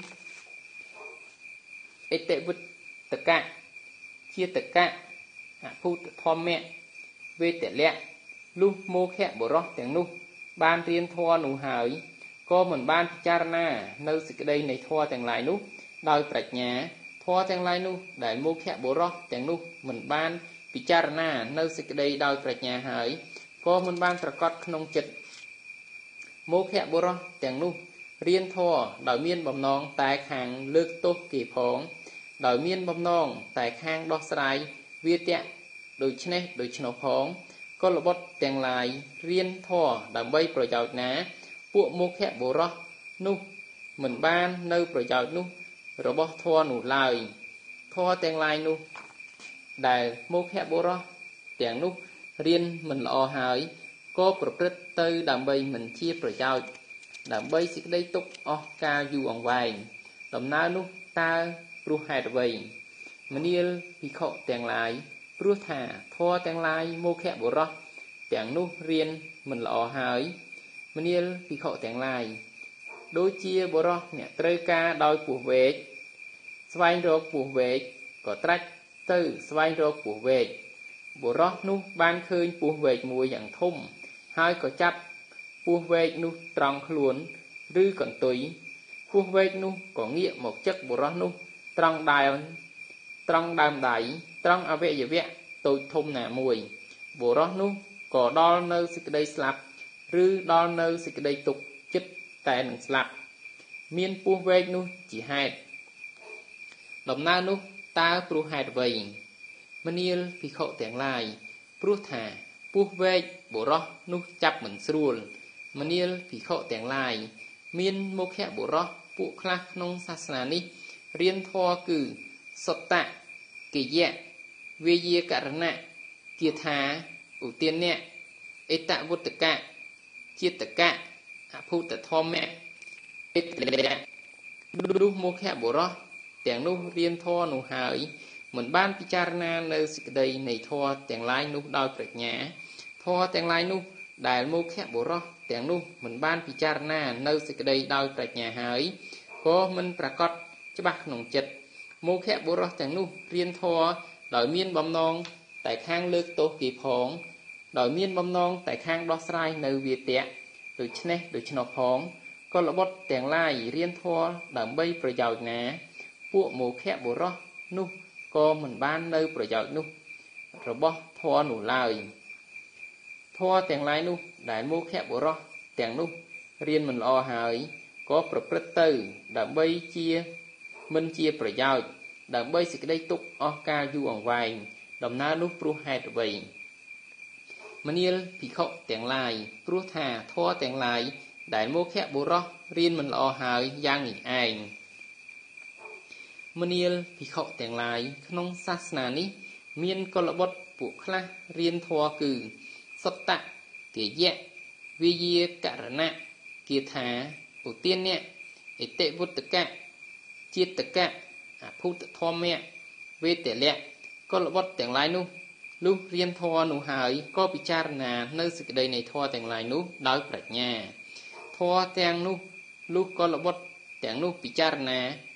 Speaker 1: អតិវិតកៈជាតកៈអភូតធម្មៈវេទលៈលុះមោខៈបុរសទាំងនោះបានរៀនធម៌នោះហើយក៏មិនបានពិចារណានៅសេចក្តីនៃធម៌ទាំងឡាយនោះដោយប្រាជ្ញាធម៌ទាំងឡាយនោះដែលមោខៈបុរសទាំងនោះមិនបានពិចារណានៅសេចក្តីដោយប្រាជ្ញាហើយក៏មិនបានប្រកបក្នុងចិត្តមោខៈបុរសទាំងនោះរៀនធម៌ដោយមានបំណងតែខាងលើកទោសគេផងដោយមានបំណងតែខាងដោះស្រាយវាទៈដូច្នេះដូច្នោះផងកុលបុត្រទាំងឡាយរៀនធម៌ដើម្បីប្រយោជន៍ណាពួកមោខៈបុរសនោះមិនបាននៅប្រយោជន៍នោះរបស់ធម៌នោះឡើយធម៌ទាំងឡាយនោះដែលមោខៈបុរសទាំងនោះរៀនមិនល្អហើយក៏ប្រព្រឹត្តទៅដើម្បីមិនជាប្រយោជន៍ដើម្បីសេចក្តីទុក្ខអស់កាលយូរអង្វែងដំណើរនោះតើព្រោះហេតុអ្វីមនាលភិក្ខុទាំងឡាយព្រោះថាធម៌ទាំងឡាយមោខៈបុរសទាំងនោះរៀនមិនល្អហើយមនាលភិក្ខុទាំងឡាយដូចជាបុរសអ្នកត្រូវការដោយពោះវែកស្វែងរកពោះវែកក៏ត្រាច់ទៅស្វែងរកពោះវែកបុរសនោះបានឃើញពោះវែកមួយយ៉ាងធំហើយក៏ចាប់ពោះវែកនោះត្រង់ខ្លួនឬកន្ទុយពោះវែកនោះក៏ងាកមកចឹកបុរសនោះត្រង់ដើមត្រង់ដើមដៃត្រង់អវយវៈតូចធំណាមួយបុរសនោះក៏ដល់នៅសេចក្តីស្លាប់ឬដល់នៅសេចក្តីទុក្ខចិត្តតែនឹងស្លាប់មានពោះវែកនោះជាហេតុដំណើរនោះតើព្រោះហេតុអ្វីមនាលភិក្ខុទាំងឡាយព្រោះថាពោះវែកបុរសនោះចាប់មិនស្រួលមនាលភិក្ខុទាំងឡាយមានមោខៈបុរសពួកខ្លះក្នុងសាសនានេះរៀនធម៌គឺសត្តៈកិយៈវិយាករណៈគាថាឧទានៈអតវុត្តកៈជាតិកៈអភូតធម្មៈអិតលៈលុះមោខៈបុរសទាំងនោះរៀនធម៌នោះហើយមិនបានពិចារណានៅសេចក្តីនៃធម៌ទាំងឡាយនោះដោយប្រាជ្ញាធម៌ទាំងឡាយនោះដែលមោខៈបុរសទាំងនោះមិនបានពិចារណានៅសេចក្តីដោយប្រាជ្ញាហើយក៏មិនប្រកបច្បាស់ក្នុងចិត្តមោខៈបុរសទាំងនោះរៀនធម៌ដោយមានបំណងតែខាងលើកទោសគេផងដោយមានបំណងតែខាងដោះស្រាយនៅវាទៈដូច្នេះដូច្នោះផងកុលបុត្រទាំងឡាយរៀនធម៌ដើម្បីប្រយោជន៍ណាពួកមោខៈបុរសនោះក៏មិនបាននៅប្រយោជន៍នោះរបស់ធម៌នោះឡើយធម៌ទាំងឡាយនោះដែលមោខៈបុរសទាំងនោះរៀនមិនល្អហើយក៏ប្រព្រឹត្តទៅដើម្បីជាមិនជាប្រយោជន៍ដើម្បីសេចក្តីទុក្ខអស់កាលយូរអង្វែងដំណើរនោះព្រោះហេតុអ្វីមនាលភិក្ខុទាំងឡាយព្រោះថាធម៌ទាំងឡាយដែលមោខៈបុរសរៀនមិនល្អហើយយ៉ាងនេះឯងមនាលភិក្ខុទាំងឡាយក្នុងសាសនានេះមានកុលបុត្រពួកខ្លះរៀនធម៌គឺសត្តៈកិយៈវិយាករណៈគាថាឧទានៈអតិវុត្តកៈជាតិកៈអភូតធម្មៈវេទលៈកុលបុត្រទាំងឡាយនោះលុះរៀនធម៌នោះហើយក៏ពិចារណានៅសេចក្តីនៃធម៌ទាំងឡាយនោះដោយប្រាជ្ញាធម៌ទាំងនោះលុះកុលបុត្រទាំងនោះពិចារណា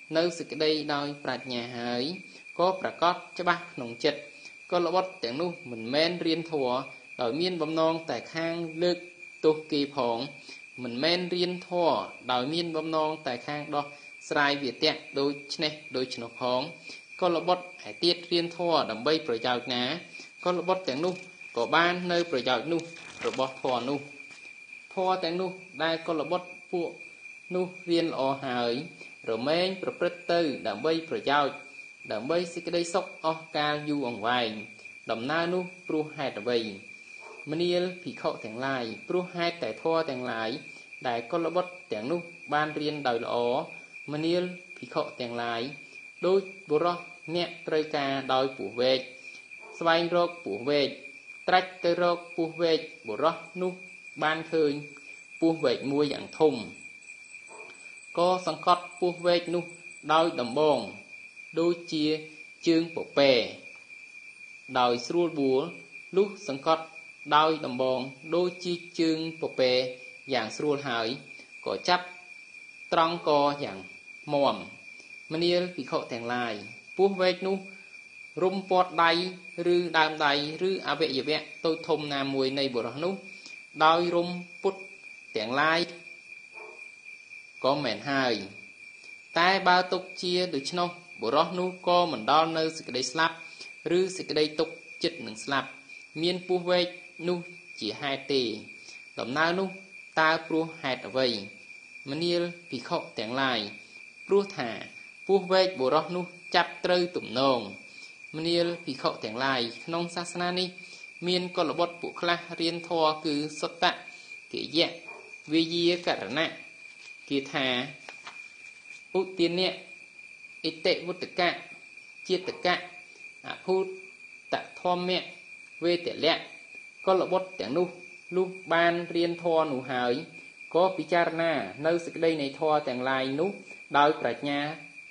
Speaker 1: នៅសេចក្តីដោយប្រាជ្ញាហើយក៏ប្រកបច្បាស់ក្នុងចិត្តក៏ល្បត់ទាំងនោះមិនមែនរៀនធម៌ដោយមានបំណងតែខាងលើកទោសគេផងមិនមែនរៀនធម៌ដោយមានបំណងតែខាងដោះស្រាយវាទៈដូចឆ្នេះដូចឆ្នោះផងក៏ល្បត់ឯទៀតរៀនធម៌ដើម្បីប្រយោជន៍ណាក៏ល្បត់ទាំងនោះក៏បាននៅប្រយោជន៍នោះរបស់ធម៌នោះធម៌ទាំងនោះដែលក៏ល្បត់ពួកនោះរៀនល្អហើយរមែងប្រព្រឹត្តទៅដើម្បីប្រយោជន៍ដើម្បីសេចក្តីសុខអស់កាលយូរអង្វែងដំណើរនោះព្រោះហេតុអ្វីមនាលភិក្ខុទាំងឡាយព្រោះហេតុតែធម៌ទាំងឡាយដែលកុលបុត្រទាំងនោះបានរៀនដោយល្អមនាលភិក្ខុទាំងឡាយដោយបុរសអ្នកត្រូវការដោយពោះវែកស្វែងរកពោះវែកត្រាច់ទៅរកពោះវែកបុរសនោះបានឃើញពោះវែកមួយយ៉ាងធំក៏សង្កត់ពោះវែកនោះដោយដំបងដូចជាជើងពពែដោយស្រួលបួលលុះសង្កត់ដោយដំបងដូចជាជើងពពែយ៉ាងស្រួលហើយក៏ចាប់ត្រង់កយ៉ាងមាំមនាលភិក្ខុទាំងឡាយពោះវែកនោះរុំពាត់ដៃឬដើមដៃឬអវយវៈតូចធំណាមួយនៃបុរសនោះដោយរុំពុតទាំងឡាយក៏មិនហើយតែបើទុកជាដូច្នោះបុរសនោះក៏មិនដល់នៅសេចក្តីស្លាប់ឬសេចក្តីទុកចិត្តនឹងស្លាប់មានពោះវែកនោះជាហេតុទេដំណើរនោះតើព្រោះហេតុអ្វីមនាលភិក្ខុទាំងឡាយព្រោះថាពោះវែកបុរសនោះចាប់ត្រូវទំនងមនាលភិក្ខុទាំងឡាយក្នុងសាសនានេះមានកុលបុត្រពួកខ្លះរៀនធម៌គឺសុត្តកិយៈវិយាករណៈគេថាឧទានៈអិតិវុត្តកៈចេតកៈអភូតធម្មៈវេទលៈកុលបុត្រទាំងនោះលុះបានរៀនធម៌នោះហើយក៏ពិចារណានៅសេចក្តីនៃធម៌ទាំងឡាយនោះដោយប្រាជ្ញា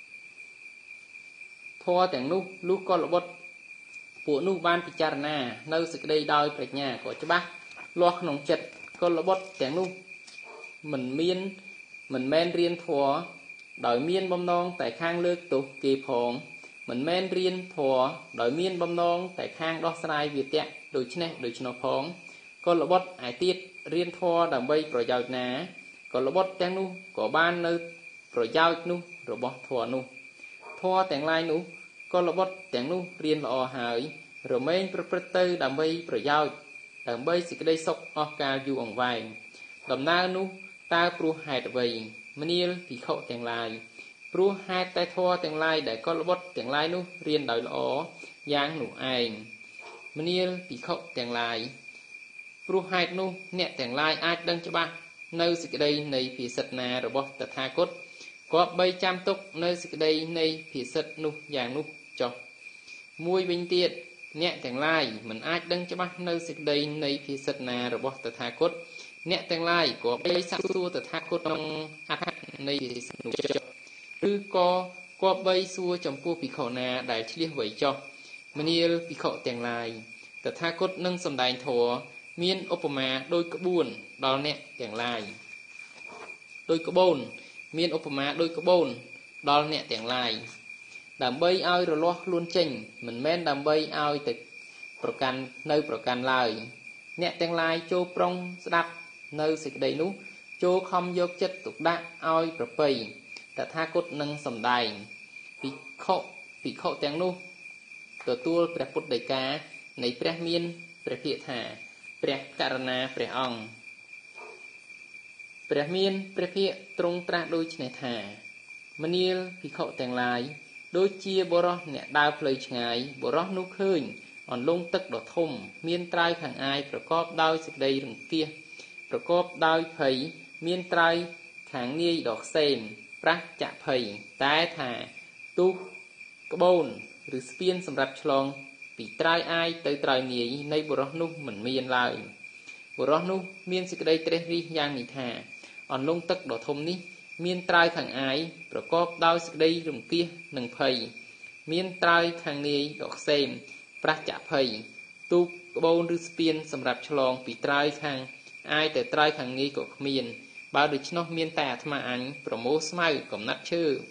Speaker 1: ធម៌ទាំងនោះលុះកុលបុត្រពួកនោះបានពិចារណានៅសេចក្តីដោយប្រាជ្ញាក៏ច្បាស់លាស់ក្នុងចិត្តកុលបុត្រទាំងនោះមិនមានមិនមែនរៀនធម៌ដោយមានបំណងតែខាងលើកទោសគេផងមិនមែនរៀនធម៌ដោយមានបំណងតែខាងដោះស្រាយវាទៈដូចនេះដូចនោះផងកុលបុត្រឯទៀតរៀនធម៌ដើម្បីប្រយោជន៍ណាកុលបុត្រទាំងនោះក៏បាននៅប្រយោជន៍នោះរបស់ធម៌នោះធម៌ទាំងឡាយនោះកុលបុត្រទាំងនោះរៀនល្អហើយរមែងប្រព្រឹត្តទៅដើម្បីប្រយោជន៍ដើម្បីសេចក្តីសុខអស់កាលយូរអង្វែងដំណើរនោះតើព្រោះហេតុអ្វីមនាលភិក្ខុទាំងឡាយព្រោះហេតុតែធម៌ទាំងឡាយដែលកុលបុត្រទាំងឡាយនោះរៀនដោយល្អយ៉ាងនោះឯងមនាលភិក្ខុទាំងឡាយព្រោះហេតុនោះអ្នកទាំងឡាយអាចដឹងច្បាស់នៅសេចក្តីនៃភាសិតណារបស់តថាគតគប្បីចាំទុកនៅសេចក្តីនៃភាសិតនោះយ៉ាងនោះចុះមួយវិញទៀតអ្នកទាំងឡាយមិនអាចដឹងច្បាស់នៅសេចក្តីនៃភាសិតណារបស់តថាគតអ្នកទាំងឡាយក៏បីសាកសួរតថាគតក្នុងអត្ថនៃភាសិតនោះចុះឬក៏គប្បីសួរចំពោះភិក្ខុណាដែលឆ្លៀសវៃចុះមនាលភិក្ខុទាំងឡាយតថាគតនឹងសម្ដែងធម៌មានឧបមាដោយក្បួនដល់អ្នកទាំងឡាយដោយក្បូនមានឧបមាដោយក្បូនដល់អ្នកទាំងឡាយដើម្បីឲ្យរលាស់ខ្លួនចេញមិនមែនដើម្បីឲ្យទៅប្រកាន់នៅប្រកាន់ឡើយអ្នកទាំងឡាយចូលប្រុងស្ដាប់នៅសេចក្តីនោះចូលខំយកចិត្តទុកដាក់ឲ្យប្រពៃតថាគតនឹងសម្ដែងភិក្ខុភិក្ខុទាំងនោះទទួលព្រះពុទ្ធដីកានៃព្រះមានព្រះភាគថាព្រះករុណាព្រះអង្គព្រះមានព្រះភាគទ្រង់ត្រាស់ដូចនេះថាមនាលភិក្ខុទាំងឡាយដូចជាបុរសអ្នកដើរផ្លូវឆ្ងាយបុរសនោះឃើញអន្លង់ទឹកដ៏ធំមានត្រើយខាងអាយប្រកបដោយសេចក្តីរង្គៀសប្រកបដោយភ័យមានត្រើយខាងនាយដ៏ខ្សែមប្រះចាក់ភ័យតែថាទូកក្បូនឬស្ពានសម្រាប់ឆ្លងពីត្រើយអាយទៅត្រើយនាយនៃបុរសនោះមិនមានឡើយបុរសនោះមានសេចក្តីត្រេះរិះយ៉ាងនេះថាអន្លង់ទឹកដ៏ធំនេះមានត្រើយខាងអាយប្រកបដោយសេចក្តីរង្គៀសនិងភ័យមានត្រើយខាងនាយដ៏ខ្សែមប្រះចាក់ភ័យទូកក្បូនឬស្ពានសម្រាប់ឆ្លងពីត្រើយខាងអាយទៅត្រើយខាងនាយក៏គ្មានបើដូច្នោះមានតែអាត្មាអញប្រមូលស្មៅកំណាត់ឈើ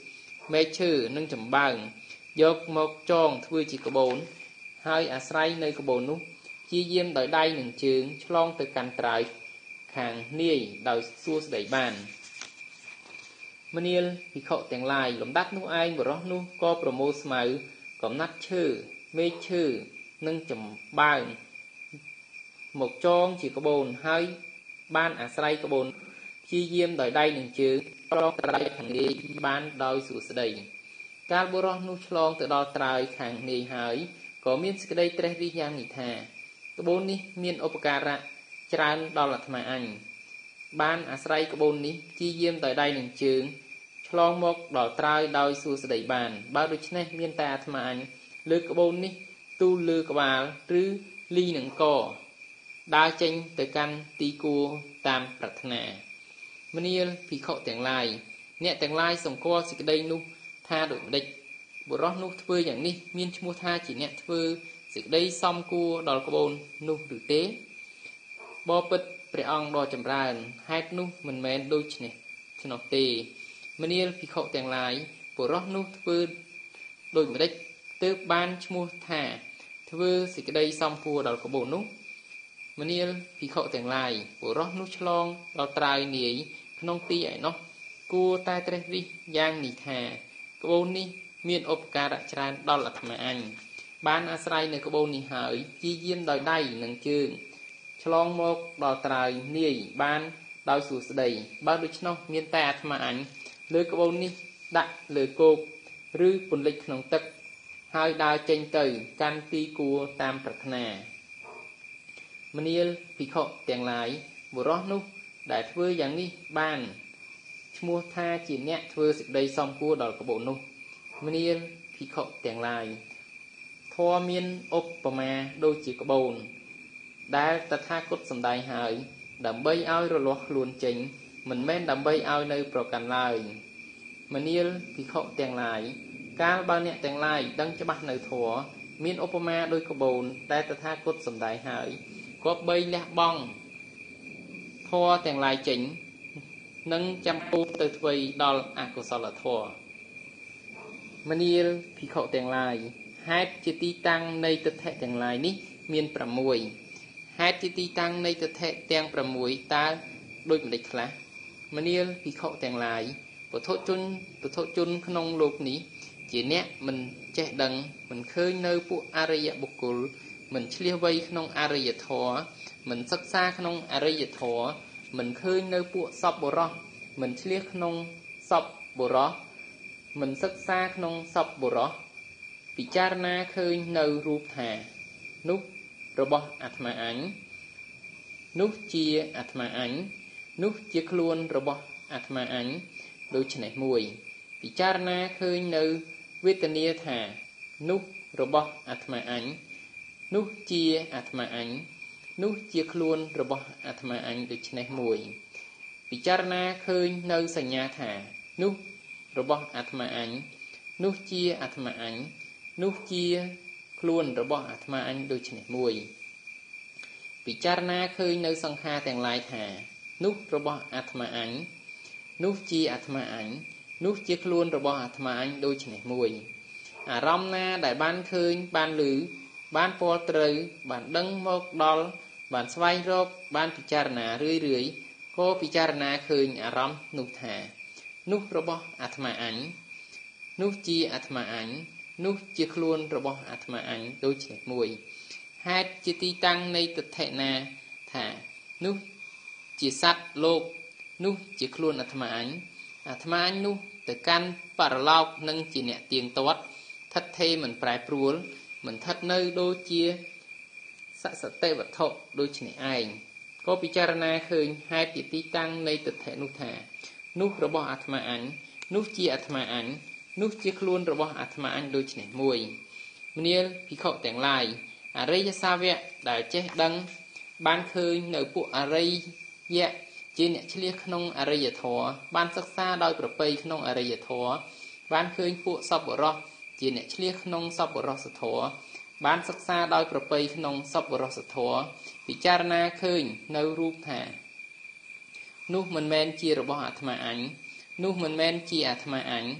Speaker 1: មេឈើនិងចំបើងយកមកចងធ្វើជាក្បូនហើយអាស្រ័យនៅក្បូននោះជាយាមដោយដៃនិងជើងឆ្លងទៅកាន់ត្រើយខាងនាយដោយសួស្ដីបានមនាលភិក្ខុទាំងឡាយលំដាប់នោះឯងបរោះនោះក៏ប្រមូលស្មៅកំណាត់ឈើមេឈើនិងចំបើងមកចងជាក្បូនហើយបានអាស្រ័យក្បូនព្យាយាមដោយដៃនិងជើងប្រងត្រើយខាងនាយបានដោយសួស្ដីកាលបុរសនោះឆ្លងទៅដល់ត្រើយខាងនាយហើយក៏មានសេចក្តីត្រេះរិះយ៉ាងនេះថាក្បូននេះមានឧបការៈច្រើនដល់អាត្មាអញបានអាស្រ័យក្បូននេះព្យាយាមដោយដៃនិងជើងឆ្លងមកដល់ត្រើយដោយសួស្ដីបានបើដូច្នេះមានតែអាត្មាអញលើកក្បូននេះទូលលើក្បាលឬលីនឹងកដើរចេញទៅកាន់ទីគួរតាមប្រាថ្នាមនាលភិក្ខុទាំងឡាយអ្នកទាំងឡាយសង្កល់សេចក្តីនោះថាដូចម្ដេចបុរសនោះធ្វើយ៉ាងនេះមានឈ្មោះថាជាអ្នកធ្វើសេចក្តីសមគួរដល់ក្បូននោះឬទេបបិទ្ធព្រះអង្គដ៏ចម្រើនហេតុនោះមិនមែនដូចនេះឆ្នោះទេមនាលភិក្ខុទាំងឡាយបុរសនោះធ្វើដូចម្ដេចទើបបានឈ្មោះថាធ្វើសេចក្តីសមគួរដល់ក្បូននោះមនាលភិក្ខុទាំងឡាយបុរសនោះឆ្លងដល់ត្រើយនាយក្នុងទីឯណោះគួរតែត្រេះរិះយ៉ាងនេះថាក្បូននេះមានឧបការៈច្រើនដល់អាត្មាអញបានអាស្រ័យនៅក្បូននេះហើយជាយាមដោយដៃនិងជើងឆ្លងមកដល់ត្រើយនាយបានដោយសួស្ដីបើដូច្នោះមានតែអាត្មាអញលើក្បូននេះដាក់លើគោកឬពន្លិចក្នុងទឹកហើយដើរចេញទៅកាន់ទីគួរតាមប្រាថ្នាមនាលភិក្ខុទាំងឡាយបុរសនោះដែលធ្វើយ៉ាងនេះបានឈ្មោះថាជាអ្នកធ្វើសេចក្តីសមគួរដល់ក្បូននោះមនាលភិក្ខុទាំងឡាយធម៌មានឧបមាដូចជាក្បូនដែលតថាគតសម្ដែងហើយដើម្បីឲ្យរលាស់ខ្លួនចេញមិនមែនដើម្បីឲ្យនៅប្រកាន់ឡើយមនាលភិក្ខុទាំងឡាយកាលបើអ្នកទាំងឡាយដឹងច្បាស់នៅធម៌មានឧបមាដោយក្បូនដែលតថាគតសម្ដែងហើយគប្បីលះបង់ធម៌ទាំងឡាយចេញនិងចាំពោះទៅធ្វើដល់អកុសលធម៌មនាលភិក្ខុទាំងឡាយហេតុជាទីតាំងនៃទិដ្ឋិទាំងឡាយនេះមានប្រាំមួយហេតុជាទីតាំងនៃទិដ្ឋិទាំងប្រាំមួយតើដូចម្ដេចខ្លះមនាលភិក្ខុទាំងឡាយពុទ្ធជនពុទ្ធជនក្នុងលោកនេះជាអ្នកមិនចេះដឹងមិនឃើញនៅពួកអរិយបុគ្គលមិនឆ្លៀសវៃក្នុងអរិយធម៌មិនសិក្សាក្នុងអរិយធម៌មិនឃើញនៅពួកសពបុរសមិនឆ្លៀសក្នុងសពបុរសមិនសិក្សាក្នុងសពបុរសពិចារណាឃើញនៅរូបថានោះរបស់អាត្មាអញនោះជាអាត្មាអញនោះជាខ្លួនរបស់អាត្មាអញដូច្នេះមួយពិចារណាឃើញនៅវេទនាថានោះរបស់អាត្មាអញនោះជាអាត្មាអញនោះជាខ្លួនរបស់អាត្មាអញដូច្នេះមួយពិចារណាឃើញនៅសញ្ញាថានោះរបស់អាត្មាអញនោះជាអាត្មាអញនោះជាខ្លួនរបស់អាត្មាអញដូច្នេះមួយពិចារណាឃើញនៅសង្ខារទាំងឡាយថានោះរបស់អាត្មាអញនោះជាអាត្មាអញនោះជាខ្លួនរបស់អាត្មាអញដូច្នេះមួយអារម្មណ៍ណាដែលបានឃើញបានឮបានពោលត្រូវបានដឹងមកដល់បានស្វែងរកបានពិចារណារឿយរឿយក៏ពិចារណាឃើញអារម្មណ៍នោះថានោះរបស់អាត្មាអញនោះជាអាត្មាអញនោះជាខ្លួនរបស់អាត្មាអញដូច្នេះមួយហេតុជាទីតាំងនៃទិដ្ឋិណាថានោះជាសត្វលោកនោះជាខ្លួនអាត្មាអញអាត្មាអញនោះទៅកាន់បរលោកនឹងជាអ្នកទៀងទាត់ថិតថេរមិនប្រែប្រួលមិនថិតនៅដូចជាសសតិវត្ថុដូចនេះឯងក៏ពិចារណាឃើញហេតុជាទីតាំងនៃទិដ្ឋិនោះថានោះរបស់អាត្មាអញនោះជាអាត្មាអញនោះជាខ្លួនរបស់អាត្មាអញដូចនេះមួយមនាលភិក្ខុទាំងឡាយអរិយសាវកដែលចេះដឹងបានឃើញនៅពួកអរិយៈជាអ្នកឆ្លៀសក្នុងអរិយធម៌បានសិក្សាដោយប្រពៃក្នុងអរិយធម៌បានឃើញពួកសពបុរសជាអ្នកឆ្លៀសក្នុងសពបុរសធម៌បានសិក្សាដោយប្រពៃក្នុងសពបុរសធម៌ពិចារណាឃើញនៅរូបថានោះមិនមែនជារបស់អាត្មាអញនោះមិនមែនជាអាត្មាអញ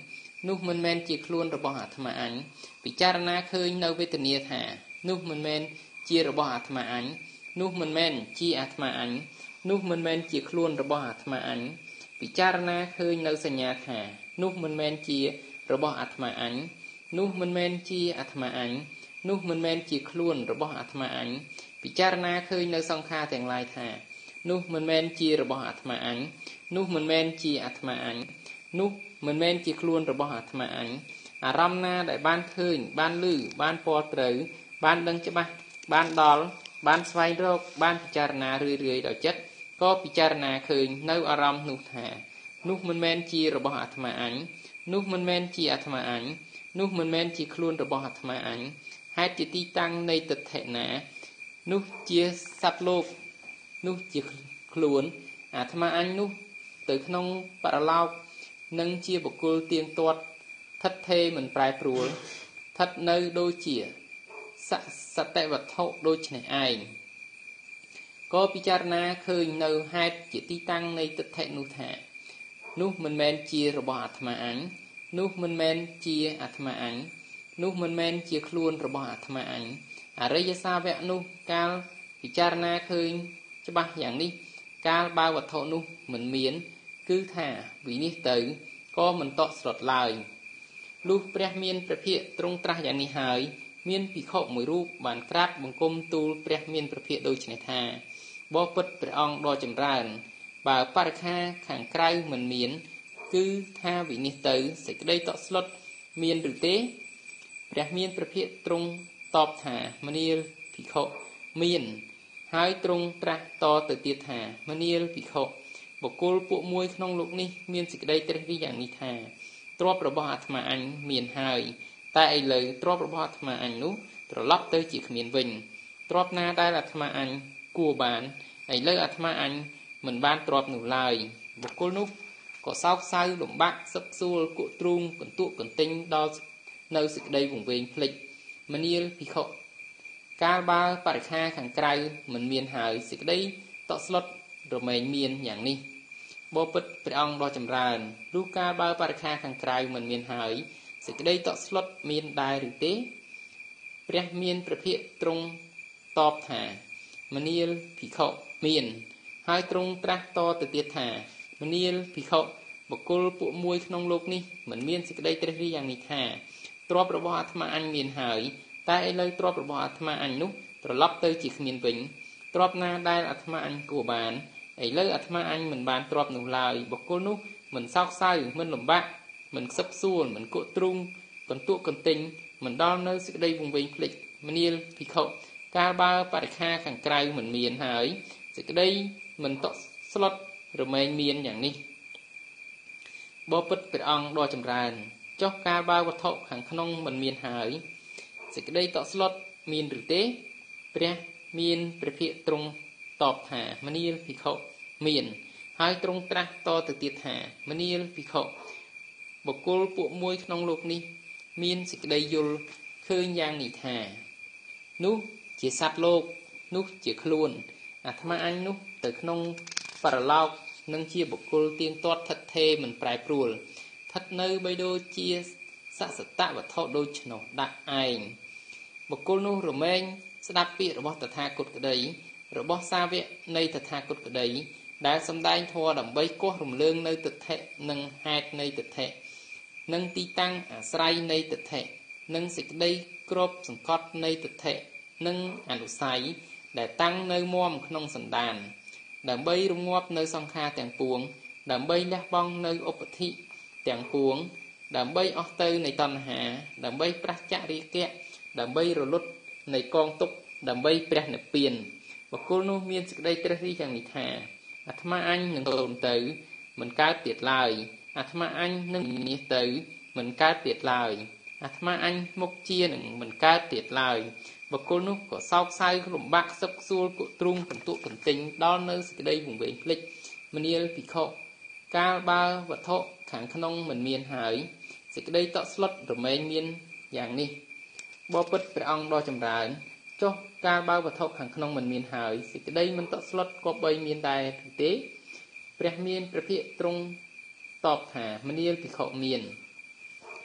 Speaker 1: នោះមិនមែនជាខ្លួនរបស់អាត្មាអញពិចារណាឃើញនៅវេទនាថានោះមិនមែនជារបស់អាត្មាអញនោះមិនមែនជាអាត្មាអញនោះមិនមែនជាខ្លួនរបស់អាត្មាអញពិចារណាឃើញនៅសញ្ញាថានោះមិនមែនជារបស់អាត្មាអញនោះមិនមែនជាអាត្មាអញនោះមិនមែនជាខ្លួនរបស់អាត្មាអញពិចារណាឃើញនៅសង្ខារទាំងឡាយថានោះមិនមែនជារបស់អាត្មាអញនោះមិនមែនជាអាត្មាអញនោះមិនមែនជាខ្លួនរបស់អាត្មាអញអារម្មណ៍ណាដែលបានឃើញបានឮបានពណ៌ត្រូវបានដឹងច្បាស់បានដល់បានស្វែងរកបានពិចារណារឿយៗដោយចិត្តក៏ពិចារណាឃើញនៅអារម្មណ៍នោះថានោះមិនមែនជារបស់អាត្មាអញនោះមិនមែនជាអាត្មាអញនោះមិនមែនជាខ្លួនរបស់អាត្មាអញហេតុជាទីតាំងនៃទិដ្ឋិណានោះជាសត្វលោកនោះជាខ្លួនអាត្មាអញនោះទៅក្នុងបរលោកនឹងជាបុគ្គលទៀងទាត់ថិតថេរមិនប្រែប្រួលស្ថិតនៅដូចជាសសតិវត្ថុដូចនេះឯងក៏ពិចារណាឃើញនៅហេតុជាទីតាំងនៃទិដ្ឋិនោះថានោះមិនមែនជារបស់អាត្មាអញនោះមិនមែនជាអាត្មាអញនោះមិនមែនជាខ្លួនរបស់អាត្មាអញអរិយសាវកនោះកាលពិចារណាឃើញច្បាស់យ៉ាងនេះកាលបើវត្ថុនោះមិនមានគឺថាវិនិច្ឆ័យទៅក៏មិនតក់ស្លុតឡើយលុះព្រះមានព្រះភិក្ខទ្រង់ត្រាស់យ៉ាងនេះហើយមានភិក្ខុមួយរូបបានក្រាបបង្គំទូលព្រះមានព្រះភិក្ខដូចនេះថាបបិទ្ធព្រះអង្គដ៏ចម្រើនបើបរិខាខាងក្រៅមិនមានគឺថាវិនិច្ឆ័យទៅសេចក្តីតក់ស្លុតមានឬទេព្រះមានព្រះភិក្ខទ្រង់តបថាមនាលភិក្ខុមានហើយទ្រង់ត្រាស់តទៅទៀតថាមនាលភិក្ខុបុគ្គលពួកមួយក្នុងលោកនេះមានសេចក្តីត្រេះរិះយ៉ាងនេះថាទ្រព្យរបស់អាត្មាអញមានហើយតែឥឡូវទ្រព្យរបស់អាត្មាអញនោះត្រឡប់ទៅជាគ្មានវិញទ្រព្យណាដែលអាត្មាអញគួរបានឥឡូវអាត្មាអញមិនបានទ្រព្យនោះឡើយបុគ្គលនោះក៏សោកសៅលំបាកសឹកសួលគក់ទ្រូងកន្ទក់កន្ទិញដល់នៅសេចក្តីវង្វេងភ្លេចមនាលភិក្ខុកាលបើបរិខាខាងក្រៅមិនមានហើយសេចក្តីតក់ស្លុតរមែងមានយ៉ាងនេះបបិទ្ធព្រះអង្គដ៏ចម្រើនលុះកាលបើបរិខាខាងក្រៅមិនមានហើយសេចក្តីតក់ស្លុតមានដែរឬទេព្រះមានព្រះភិក្ខទ្រង់តបថាមនាលភិក្ខុមានហើយទ្រង់ត្រាស់តទៅទៀតថាមនាលភិក្ខុបុគ្គលពួកមួយក្នុងលោកនេះមិនមានសេចក្តីត្រេះរិះយ៉ាងនេះថាទ្រព្យរបស់អាត្មាអញមានហើយតែឥឡូវទ្រព្យរបស់អាត្មាអញនោះត្រឡប់ទៅជាគ្មានវិញទ្រព្យណាដែលអាត្មាអញគួរបានឥឡូវអាត្មាអញមិនបានទ្រព្យនោះឡើយបុគ្គលនោះមិនសោកសៅមិនលំបាកមិនខ្សឹបសួលមិនគក់ទ្រូងកន្ទក់កន្ទិញមិនដល់នៅសេចក្តីវង្វេងភ្លេចមនាលភិក្ខុកាលបើបរិខាខាងក្រៅមិនមានហើយសេចក្តីមិនតក់ស្លុតរមែងមានយ៉ាងនេះបបិទ្ធព្រះអង្គដ៏ចម្រើនចុះកាលបើវត្ថុខាងក្នុងមិនមានហើយសេចក្តីតក់ស្លុតមានឬទេព្រះមានព្រះភិក្ខទ្រង់តបថាមនាលភិក្ខុមានហើយទ្រង់ត្រាស់តទៅទៀតថាមនាលភិក្ខុបុគ្គលពួកមួយក្នុងលោកនេះមានសេចក្តីយល់ឃើញយ៉ាងនេះថានោះជាសត្វលោកនោះជាខ្លួនអាត្មាអញនោះទៅក្នុងបរលោកនឹងជាបុគ្គលទៀងទាត់ថិតថេរមិនប្រែប្រួលស្ថិតនៅបីដូចជាសសតវត្ថុដូច្នោះដាក់ឯងបុគ្គលនោះរមែងស្ដាប់ពាក្យរបស់តថាគតក្តីរបស់សាវកនៃតថាគតក្តីដែលសម្ដែងធម៌ដើម្បីកោះរំលើងនៅទិដ្ឋិនិងហេតុនៃទិដ្ឋិនិងទីតាំងអាស្រ័យនៃទិដ្ឋិនិងសេចក្តីគ្របសង្កត់នៃទិដ្ឋិនិងអនុស័យដែលតាំងនៅមាំក្នុងសន្តានដើម្បីរងាប់នៅសង្ខារទាំងពួងដើម្បីលះបង់នៅឧបធិទាំងពួងដើម្បីអស់ទៅនៃតណ្ហាដើម្បីប្រះចរិយកៈដើម្បីរលត់នៃកងទុក្ខដើម្បីព្រះនិព្វានបុគ្គលនោះមានសេចក្តីត្រេះរិះយ៉ាងនេះថាអាត្មាអញនឹងទៅទៅមិនកើតទៀតឡើយអាត្មាអញនឹងនេះទៅមិនកើតទៀតឡើយអាត្មាអញមុខជានឹងមិនកើតទៀតឡើយបុគ្គលនោះក៏សោកសៅលំបាកខ្សឹបខ្សួលគក់ទ្រូងកន្ទក់កន្ទិញដល់នៅសេចក្តីវង្វេងភ្លេចមនាលភិក្ខុកាលបើវត្ថុខាងក្នុងមិនមានហើយសេចក្តីតក់ស្លុតរមែងមានយ៉ាងនេះបបិទ្ធព្រះអង្គដ៏ចម្រើនចុះកាលបើវត្ថុខាងក្នុងមិនមានហើយសេចក្តីមិនតក់ស្លុតក៏បីមានដែរទេព្រះមានព្រះភិក្ខទ្រង់តបថាមនាលភិក្ខុមាន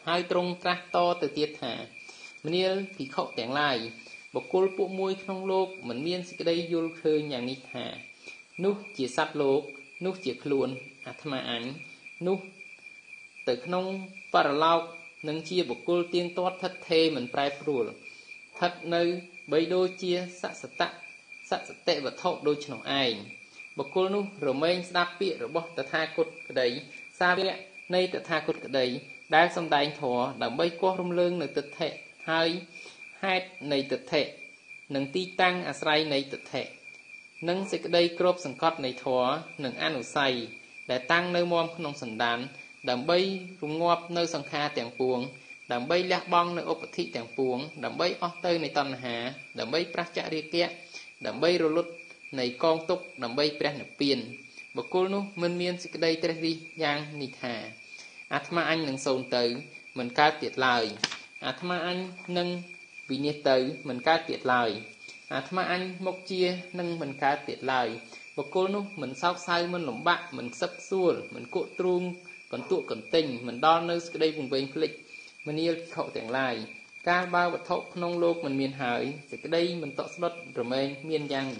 Speaker 1: ហើយទ្រង់ត្រាស់តទៅទៀតថាមនាលភិក្ខុទាំងឡាយបុគ្គលពួកមួយក្នុងលោកមិនមានសេចក្តីយល់ឃើញយ៉ាងនេះថានោះជាសត្វលោកនោះជាខ្លួនអាត្មាអញនោះទៅក្នុងបរលោកនឹងជាបុគ្គលទៀងទាត់ថិតថេរមិនប្រែប្រួលស្ថិតនៅបីដូចជាសសតៈសសតិវត្ថុដូច្នោះឯងបុគ្គលនោះរមែងស្ដាប់ពាក្យរបស់តថាគតក្តីសាវកនៃតថាគតក្តីដែលសម្ដែងធម៌ដើម្បីគាស់រំលើងនៅទិដ្ឋិហើយហេតុនៃទិដ្ឋិនិងទីតាំងអាស្រ័យនៃទិដ្ឋិនិងសេចក្តីគ្របសង្កត់នៃធម៌និងអនុស័យដែលតាំងនៅមាំក្នុងសន្តានដើម្បីរងាប់នៅសង្ខារទាំងពួងដើម្បីលះបង់នៅឧបធិទាំងពួងដើម្បីអស់ទៅនៃតណ្ហាដើម្បីប្រះចរិយៈដើម្បីរលត់នៃកងទុក្ខដើម្បីព្រះនិព្វានបុគ្គលនោះមិនមានសេចក្តីត្រេះរិះយ៉ាងនេះថាអាត្មាអញនឹងសូន្យទៅមិនកើតទៀតឡើយអាត្មាអញនឹងវិនិច្ឆ័យទៅមិនកើតទៀតឡើយអាត្មាអញមុខជានឹងមិនកើតទៀតឡើយបុគ្គលនោះមិនសោកសៅមិនលំបាកមិនខ្សឹកខ្សួលមិនគក់ទ្រូងកន្ទក់កន្ទិញមិនដល់នៅសេចក្តីវង្វេងភ្លេចមនាលភិក្ខុទាំងឡាយកាលបើវត្ថុក្នុងលោកមិនមានហើយសេចក្តីមិនតក់ស្លុតរមែងមានយ៉ាង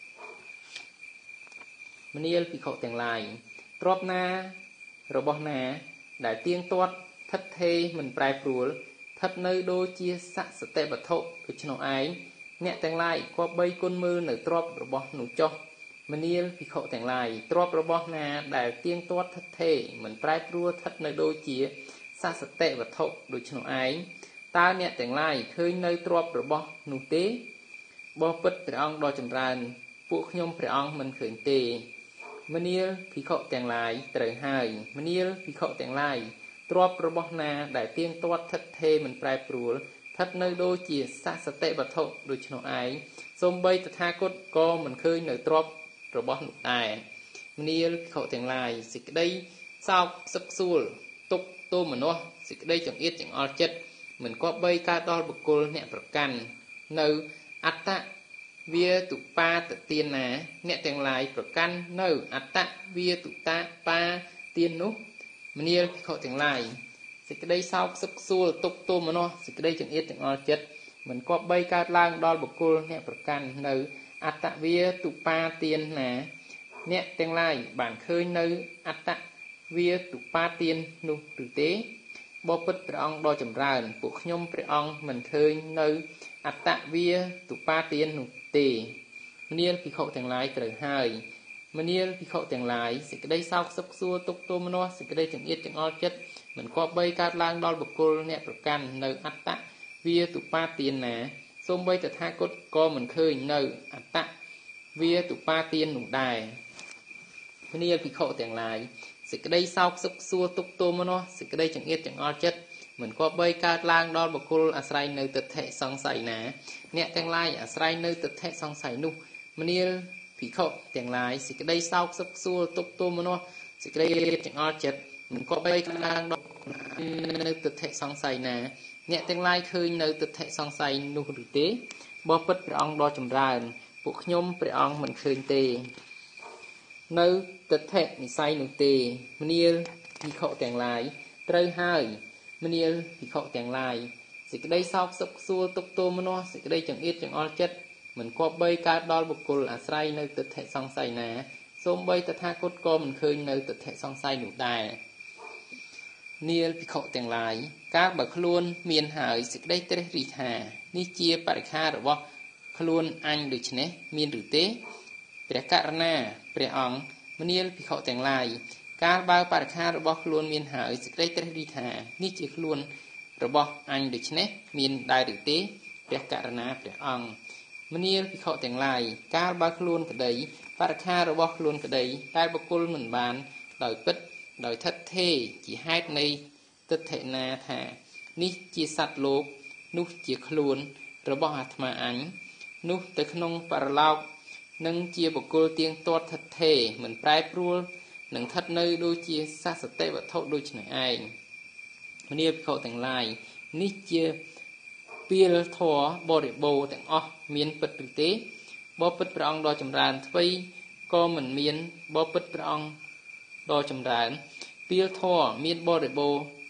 Speaker 1: មនាលភិក្ខុទាំងឡាយទ្រព្យណារបស់ណាដែលទៀងទាត់ថិតថេរមិនប្រែប្រួលស្ថិតនៅដូចជាសសតិវត្ថុដូច្នោះឯងអ្នកទាំងឡាយគប្បីគុណមើលនៅទ្រព្យរបស់នោះចុះមនាលភិក្ខុទាំងឡាយទ្រព្យរបស់ណាដែលទៀងទាត់ថិតថេរមិនប្រែប្រួលស្ថិតនៅដូចជាសសតិវត្ថុដូច្នោះឯងតើអ្នកទាំងឡាយឃើញនៅទ្រព្យរបស់នោះទេបបិទ្ធព្រះអង្គដ៏ចម្រើនពួកខ្ញុំព្រះអង្គមិនឃើញទេមនាលភិក្ខុទាំងឡាយត្រូវហើយមនាលភិក្ខុទាំងឡាយទ្រព្យរបស់ណាដែលទៀងទាត់ថិតថេរមិនប្រែប្រួលស្ថិតនៅដូចជាសសតិវត្ថុដូច្នោះឯងសូម្បីតថាគតក៏មិនឃើញនៅទ្រព្យរបស់នោះដែរមនាលភិក្ខុទាំងឡាយសេចក្តីសោកសឹកសួលទុក្ខទោមនស្សសេចក្តីចង្អៀតចង្អល់ចិត្តមិនគប្បីកើតដល់បុគ្គលអ្នកប្រកាន់នៅអត្តវាទុបាតទានណាអ្នកទាំងឡាយប្រកាន់នៅអត្តវាទុតាបាទាននោះមនាលភិក្ខុទាំងឡាយសេចក្តីសោកសឹកសួលទុក្ខទោមនស្សសេចក្តីចង្អៀតចង្អល់ចិត្តមិនគប្បីកើតឡើងដល់បុគ្គលអ្នកប្រកាន់នៅអត្តវាទុបាទានណាអ្នកទាំងឡាយបានឃើញនៅអត្តវាទុបាទាននោះឬទេបបិទ្ធព្រះអង្គដ៏ចម្រើនពួកខ្ញុំព្រះអង្គមិនឃើញនៅអត្តវាទុបាទាននោះទេមនាលភិក្ខុទាំងឡាយត្រូវហើយមនាលភិក្ខុទាំងឡាយសេចក្តីសោកសឹកសួរទុក្ខទោមនស្សសេចក្តីចង្អៀតចង្អល់ចិត្តមិនគប្បីកើតឡើងដល់បុគ្គលអ្នកប្រកាន់នៅអត្តវាទុបាទានណាសូម្បីតថាគតក៏មិនឃើញនៅអត្តវាទុបាទាននោះដែរមនាលភិក្ខុទាំងឡាយសេចក្តីសោកសឹកសួរទុក្ខទោមនស្សសេចក្តីចង្អៀតចង្អល់ចិត្តមិនគប្បីកើតឡើងដល់បុគ្គលអាស្រ័យនៅទិដ្ឋិសង្ស័យណាអ្នកទាំងឡាយអាស្រ័យនៅទិដ្ឋិសង្ស័យនោះមនាលភិក្ខុទាំងឡាយសេចក្តីសោកសឹកសួរទុក្ខទោមនស្សសេចក្តីចង្អល់ចិត្តមិនគប្បីកើតឡើងដល់នៅទិដ្ឋិសង្ស័យណាអ្នកទាំងឡាយឃើញនៅទិដ្ឋិសង្ស័យនោះឬទេបបិទ្ធព្រះអង្គដ៏ចម្រើនពួកខ្ញុំព្រះអង្គមិនឃើញទេនៅទិដ្ឋិនិស័យនោះទេមនាលភិក្ខុទាំងឡាយត្រូវហើយមនាលភិក្ខុទាំងឡាយសេចក្តីសោកសឹកសួរទុក្ខទោមនស្សសេចក្តីចង្អៀតចង្អល់ចិត្តមិនគប្បីកើតដល់បុគ្គលអាស្រ័យនៅទិដ្ឋិសង្ស័យណាសូម្បីតថាគតក៏មិនឃើញនៅទិដ្ឋិសង្ស័យនោះដែរនាលភិក្ខុទាំងឡាយកាលបើខ្លួនមានហើយសេចក្តីត្រេះរិះថានេះជាបរិខាររបស់ខ្លួនអញដូច្នេះមានឬទេព្រះករុណាព្រះអង្គមនាលភិក្ខុទាំងឡាយកាលបើបរិខាររបស់ខ្លួនមានហើយសេចក្តីត្រេះរិះថានេះជាខ្លួនរបស់អញដូច្នេះមានដែរឬទេព្រះករុណាព្រះអង្គមនាលភិក្ខុទាំងឡាយកាលបើខ្លួនក្តីបរិខាររបស់ខ្លួនក្តីតែបុគ្គលមិនបានដោយពិតដោយថិតថេរជាហេតុនៃទិដ្ឋិណាថានេះជាសត្វលោកនោះជាខ្លួនរបស់អាត្មាអញនោះទៅក្នុងបរលោកនឹងជាបុគ្គលទៀងទាត់ថិតថេរមិនប្រែប្រួលនឹងស្ថិតនៅដូចជាសសតិវត្ថុដូចនេះឯងមនាលភិក្ខុទាំងឡាយនេះជាពាលធម៌បរិបូរណ៍ទាំងអស់មានពិតឬទេបបិទ្ធព្រះអង្គដ៏ចម្រើនទ្វៃក៏មិនមានបបិទ្ធព្រះអង្គដ៏ចម្រើនពាលធម៌មានបរិបូរណ៍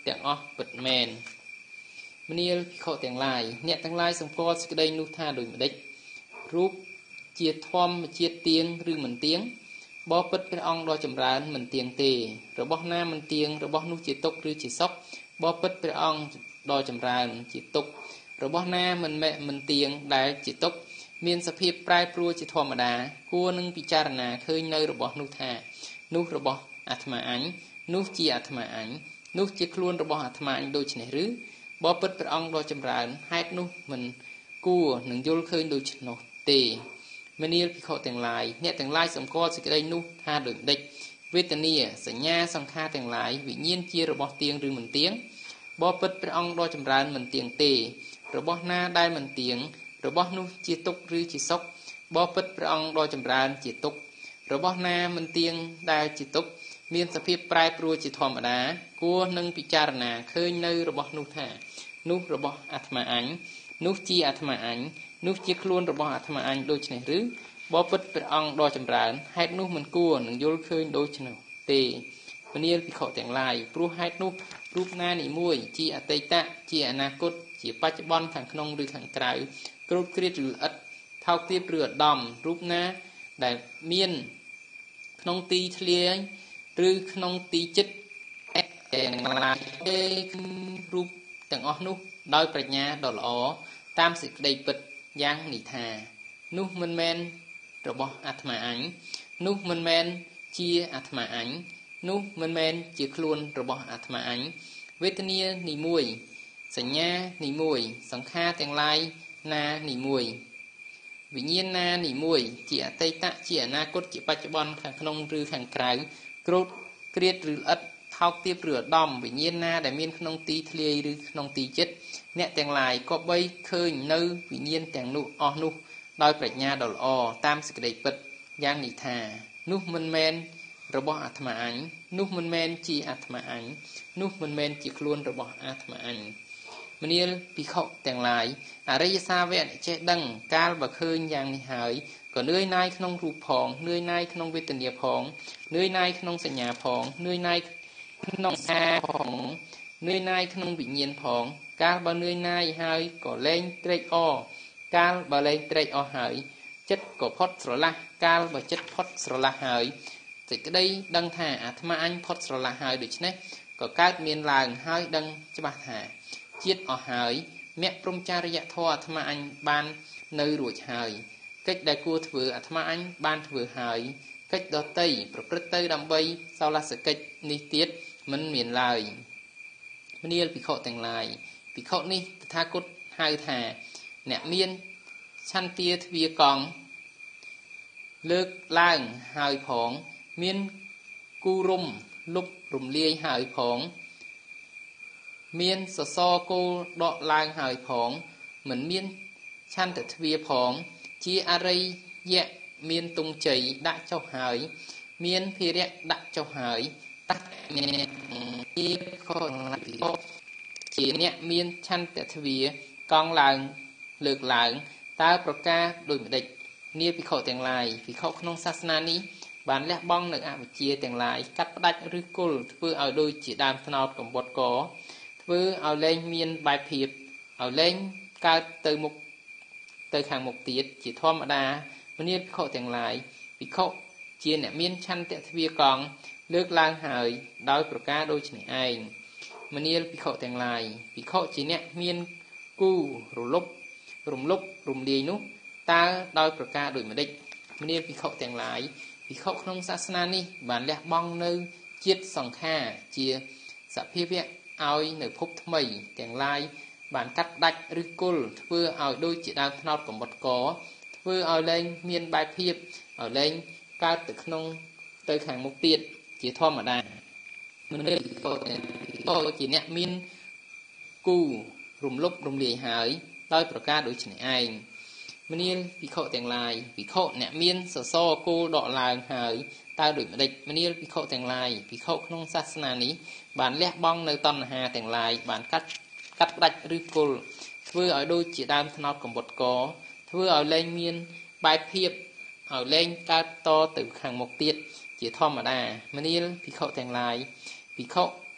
Speaker 1: ទាំងអស់ពិតមែនមនាលភិក្ខុទាំងឡាយអ្នកទាំងឡាយសម្គាល់សេចក្តីនោះថាដូចម្ដេចរូបជាធម្មជាតិទៀងឬមិនទៀងបបិទ្ធព្រះអង្គដ៏ចម្រើនមិនទៀងទេរបស់ណាមិនទៀងរបស់នោះជាទុក្ខឬជាសុខបបិទ្ធព្រះអង្គដ៏ចម្រើនជាទុក្ខរបស់ណាមិនមិនទៀងដែលជាទុក្ខមានសភាពប្រែប្រួលជាធម្មតាគួរនឹងពិចារណាឃើញនៅរបស់នោះថានោះរបស់អាត្មាអញនោះជាអាត្មាអញនោះជាខ្លួនរបស់អាត្មាអញដូច្នេះឬបបិទ្ធព្រះអង្គដ៏ចម្រើនហេតុនោះមិនគួរនឹងយល់ឃើញដូច្នោះទេមនាលភិក្ខុទាំងឡាយអ្នកទាំងឡាយសម្គាល់សេចក្តីនោះថាដូចម្ដេចវេទនាសញ្ញាសង្ខារទាំងឡាយវិញ្ញាណជារបស់ទៀងឬមិនទៀងបបិទ្ធព្រះអង្គដ៏ចម្រើនមិនទៀងទេរបស់ណាដែលមិនទៀងរបស់នោះជាទុក្ខឬជាសុខបបិទ្ធព្រះអង្គដ៏ចម្រើនជាទុក្ខរបស់ណាមិនទៀងដែលជាទុក្ខមានសភាពប្រែប្រួលជាធម្មតាគួរនឹងពិចារណាឃើញនៅរបស់នោះថានោះរបស់អាត្មាអញនោះជាអាត្មាអញនោះជាខ្លួនរបស់អាត្មាអញដូច្នេះឬបបិទ្ធព្រះអង្គដ៏ចម្រើនហេតុនោះមិនគួរនឹងយល់ឃើញដូច្នោះទេមនាលភិក្ខុទាំងឡាយព្រោះហេតុនោះរូបណានីមួយជាអតីតជាអនាគតជាបច្ចុប្បន្នខាងក្នុងឬខាងក្រៅគ្រូតគ្រៀតឬល្អិតថោកទាបឬឧត្តមរូបណាដែលមានក្នុងទីធ្លាយឬក្នុងទីចិត្តទាំងឡាយរូបទាំងអស់នោះដោយប្រាជ្ញាដ៏ល្អតាមសេចក្តីពិតយ៉ាងនេះថានោះមិនមែនរបស់អាត្មាអញនោះមិនមែនជាអាត្មាអញនោះមិនមែនជាខ្លួនរបស់អាត្មាអញវេទនានីមួយសញ្ញានីមួយសង្ខារទាំងឡាយណានីមួយវិញ្ញាណណានីមួយជាអតីតជាអនាគតជាបច្ចុប្បន្នខាងក្នុងឬខាងក្រៅគ្រូតគ្រៀតឬល្អិតថោកទាបឬឧត្តមវិញ្ញាណណាដែលមានក្នុងទីធ្លាយឬក្នុងទីចិត្តអ្នកទាំងឡាយក៏បីឃើញនៅវិញ្ញាណទាំងនោះអស់នោះដោយប្រាជ្ញាដ៏ល្អតាមសេចក្តីពិតយ៉ាងនេះថានោះមិនមែនរបស់អាត្មាអញនោះមិនមែនជាអាត្មាអញនោះមិនមែនជាខ្លួនរបស់អាត្មាអញមនាលភិក្ខុទាំងឡាយអរិយសាវកចេះដឹងកាលបើឃើញយ៉ាងនេះហើយក៏នឿយណាយក្នុងរូបផងនឿយណាយក្នុងវេទនាផងនឿយណាយក្នុងសញ្ញាផងនឿយណាយក្នុងសាផងនឿយណាយក្នុងវិញ្ញាណផងកាលបើនឿយណាយហើយក៏លែងត្រេកអរកាលបើលែងត្រេកអរហើយចិត្តក៏ផុតស្រឡះកាលបើចិត្តផុតស្រឡះហើយសេចក្តីដឹងថាអាត្មាអញផុតស្រឡះហើយដូច្នេះក៏កើតមានឡើងហើយដឹងច្បាស់ថាជាតិអស់ហើយមគ្គព្រហ្មចារ្យធម៌អាត្មាអញបាននៅរួចហើយកិច្ចដែលគួរធ្វើអាត្មាអញបានធ្វើហើយកិច្ចដតីប្រព្រឹត្តទៅដើម្បីសោលសកិច្ចនេះទៀតមិនមានឡើយមនាលភិក្ខុទាំងឡាយភិក្ខុនេះតថាគតហៅថាអ្នកមានឆន្ទាទ្វាកង់លើកឡើងហើយផងមានគូរុំលុបរំលាយហើយផងមានសសរគោលដកឡើងហើយផងមិនមានឆន្ទទ្វាផងជាអរិយៈមានទង់ជ័យដាក់ចុះហើយមានភិរៈដាក់ចុះហើយតអ្នកជាខុសជាអ្នកមានឆន្ទទ្វាកង់ឡើងលើកឡើងតើប្រការដូចម្ដេចនាភិក្ខុទាំងឡាយភិក្ខុក្នុងសាសនានេះបានលះបង់នៅអវិជ្ជាទាំងឡាយកាត់ផ្ដាច់ឬគល់ធ្វើឲ្យដូចជាដើមត្នោតកំបុតកធ្វើឲ្យលែងមានបែបភាពឲ្យលែងកើតទៅមុខទៅខាងមុខទៀតជាធម្មតាមនាលភិក្ខុទាំងឡាយភិក្ខុជាអ្នកមានឆន្ទទ្វាកង់លើកឡើងហើយដោយប្រការដូចនេះឯងមនាលភិក្ខុទាំងឡាយភិក្ខុជាអ្នកមានគូរលុបរំលុបរំលាយនោះតើដោយប្រការដូចម្ដេចមនាលភិក្ខុទាំងឡាយភិក្ខុក្នុងសាសនានេះបានលះបង់នៅជាតិសង្ខារជាសភាវៈឲ្យនៅភពថ្មីទាំងឡាយបានកាត់ដាច់ឬគល់ធ្វើឲ្យដូចជាដើមត្នោតកំបុតកធ្វើឲ្យលែងមានបែបភាពឲ្យលែងកើតទៅក្នុងទៅខាងមុខទៀតជាធម្មតាមនាលភិក្ខុជាអ្នកមានគូរំលុបរំលាយហើយដោយប្រការដូចនេះឯងមនាលភិក្ខុទាំងឡាយភិក្ខុអ្នកមានសសរគោលដកឡើងហើយតើដូចម្ដេចមនាលភិក្ខុទាំងឡាយភិក្ខុក្នុងសាសនានេះបានលះបង់នៅតណ្ហាទាំងឡាយបានកាត់កាត់ផ្ដាច់ឬគល់ធ្វើឲ្យដូចជាដើមត្នោតកំបុតកធ្វើឲ្យលែងមានបែបភាពឲ្យលែងកើតតទៅខាងមុខទៀតជាធម្មតាមនាលភិក្ខុទាំងឡាយភិក្ខុ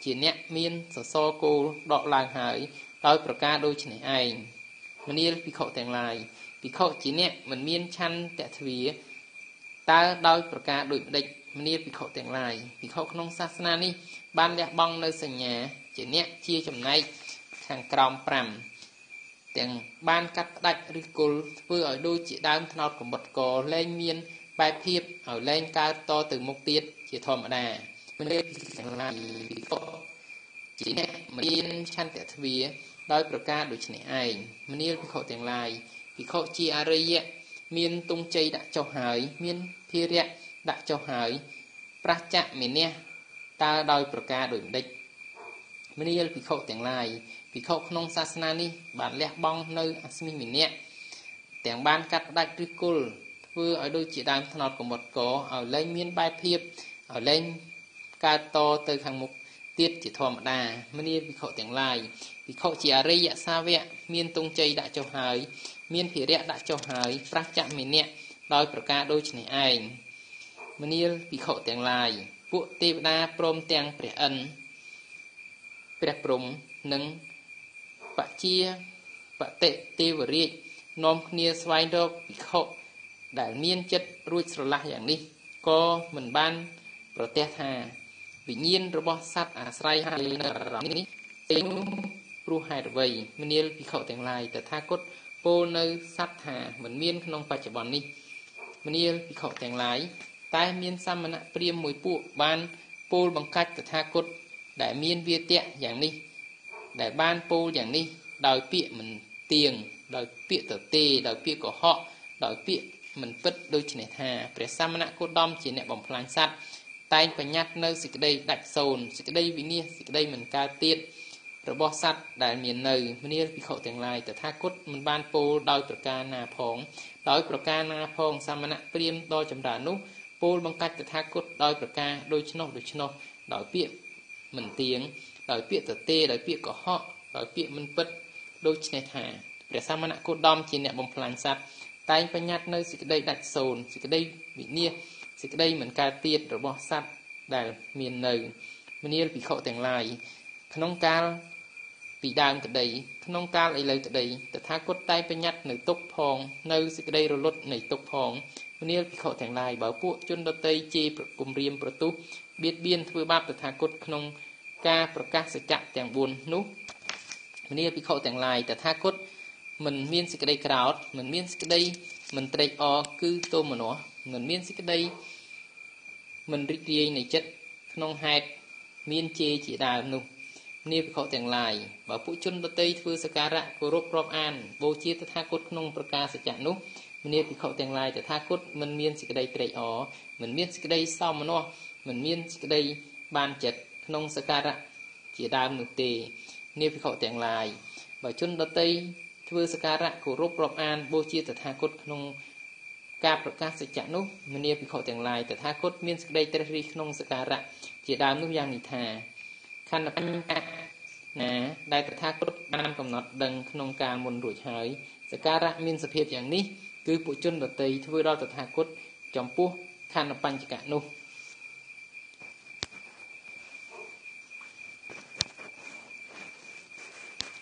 Speaker 1: ជាអ្នកមានសសរគោលដកឡើងហើយដោយប្រការដូចនេះឯងមនាលភិក្ខុទាំងឡាយភិក្ខុជាអ្នកមិនមានឆន្ទៈទ្វាតើដោយប្រការដូចម្ដេចមនាលភិក្ខុទាំងឡាយភិក្ខុក្នុងសាសនានេះបានលះបង់នៅសញ្ញាជាអ្នកជាចំណែកខាងក្រោមប្រាំទាំងបានកាត់ផ្ដាច់ឬគល់ធ្វើឲ្យដូចជាដើមថ្នោតកំបុតកលែងមានបែបភាពឲ្យលែងកើតតទៅមុខទៀតជាធម្មតាមនាលភិក្ខុទាំងឡាយភិក្ខុជាអ្នកមានឆន្ទៈទ្វាដោយប្រការដូចនេះឯងមនាលភិក្ខុទាំងឡាយភិក្ខុជាអរិយៈមានទងជ័យដាក់ចុះហើយមានភារៈដាក់ចុះហើយប្រះចៈមេនះតើដោយប្រការដូចម្ដេចមនាលភិក្ខុទាំងឡាយភិក្ខុក្នុងសាសនានេះបានលះបង់នៅអស្មិមេនៈទាំងបានកាត់ផ្ដាច់ឬគល់ធ្វើឲ្យដូចជាដើមថ្នោតកំបុតកឲ្យលែងមានបែបភាពឲ្យលែងកើតតទៅខាងមុខទៀតជាធម្មតាមនាលភិក្ខុទាំងឡាយភិក្ខុជាអរិយសាវកមានទងជ័យដាក់ចុះហើយមានភារៈដាក់ចុះហើយប្រះចៈមេនៈដោយប្រការដូចនេះឯងមនាលភិក្ខុទាំងឡាយពួកទេវតាព្រមទាំងព្រះឥន្ទព្រះព្រហ្មនិងបជាបតិទេវរាជនាំគ្នាស្វែងរកភិក្ខុដែលមានចិត្តរួចស្រឡះយ៉ាងនេះក៏មិនបានប្រទះថាវិញ្ញាណរបស់សត្វអាស្រ័យហើយនៅអារម្មណ៍នេះទេព្រោះហេតុអ្វីមនាលភិក្ខុទាំងឡាយតថាគតពោលនៅសត្វថាមិនមានក្នុងបច្ចុប្បន្ននេះមនាលភិក្ខុទាំងឡាយតែមានសាមណៈព្រាហ្មណ៍មួយពួកបានពោលបង្កាច់តថាគតដែលមានវាទៈយ៉ាងនេះដែលបានពោលយ៉ាងនេះដោយពាក្យមិនទៀងដោយពាក្យទទេដោយពាក្យកុហកដោយពាក្យមិនពិតដូចនេះថាព្រះសាមណគោតមជាអ្នកបំផ្លាញសត្វតែងបញ្ញត្តិនៅសេចក្តីដាច់សូន្យសេចក្តីវិនាសសេចក្តីមិនកើតទៀតរបស់សត្វដែលមាននៅមនាលភិក្ខុទាំងឡាយតថាគតមិនបានពោលដោយប្រការណាផងដោយប្រការណាផងសាមណៈព្រាហ្មណ៍ដ៏ចម្រើននោះពោលបង្កាច់តថាគតដោយប្រការដូច្នោះដូច្នោះដោយពាក្យមិនទៀងដោយពាក្យទទេដោយពាក្យកុហកដោយពាក្យមិនពិតដូចនេះថាព្រះសាមណគោតមជាអ្នកបំផ្លាញសត្វតែងបញ្ញត្តិនៅសេចក្តីដាច់សូន្យសេចក្តីវិនាសសេចក្តីមិនកើតទៀតរបស់សត្វដែលមាននៅមនាលភិក្ខុទាំងឡាយក្នុងកាលពីដើមក្តីក្នុងកាលឥឡូវក្តីតថាគតតែងបញ្ញត្តិនៅទុក្ខផងនៅសេចក្តីរលត់នៃទុក្ខផងមនាលភិក្ខុទាំងឡាយបើពួកជនដទៃជេរគំរាមប្រទុះបៀតបៀនធ្វើបាបតថាគតក្នុងការប្រកាសសច្ចៈទាំងបួននោះមនាលភិក្ខុទាំងឡាយតថាគតមិនមានសេចក្តីក្រោធមិនមានសេចក្តីមិនត្រេកអរគឺទោមនស្សមិនមានសេចក្តីមិនរីករាយនៃចិត្តក្នុងហេតុមានជេរជាដើមនោះមនាលភិក្ខុទាំងឡាយបើពួកជនដទៃធ្វើសក្ការៈគោរពរាប់អានបូជាតថាគតក្នុងប្រការសច្ចៈនោះមនាលភិក្ខុទាំងឡាយតថាគតមិនមានសេចក្តីត្រេកអរមិនមានសេចក្តីសោមនស្សមិនមានសេចក្តីបានចិត្តក្នុងសក្ការៈជាដើមនោះទេមនាលភិក្ខុទាំងឡាយបើជនដទៃធ្វើសក្ការៈគោរពរាប់អានបូជាតថាគតក្នុងការប្រកាសសច្ចៈនោះមនាលភិក្ខុទាំងឡាយតថាគតមានសេចក្តីត្រេះរិះក្នុងសក្ការៈជាដើមនោះយ៉ាងនេះថាខណ្ឌបញ្ញៈណាដែលតថាគតបានកំណត់ដឹងក្នុងការមុនរួចហើយសក្ការៈមានសភាពយ៉ាងនេះគឺពួកជនដទៃធ្វើដល់តថាគតចំពោះខណ្ឌបញ្ញកៈនោះ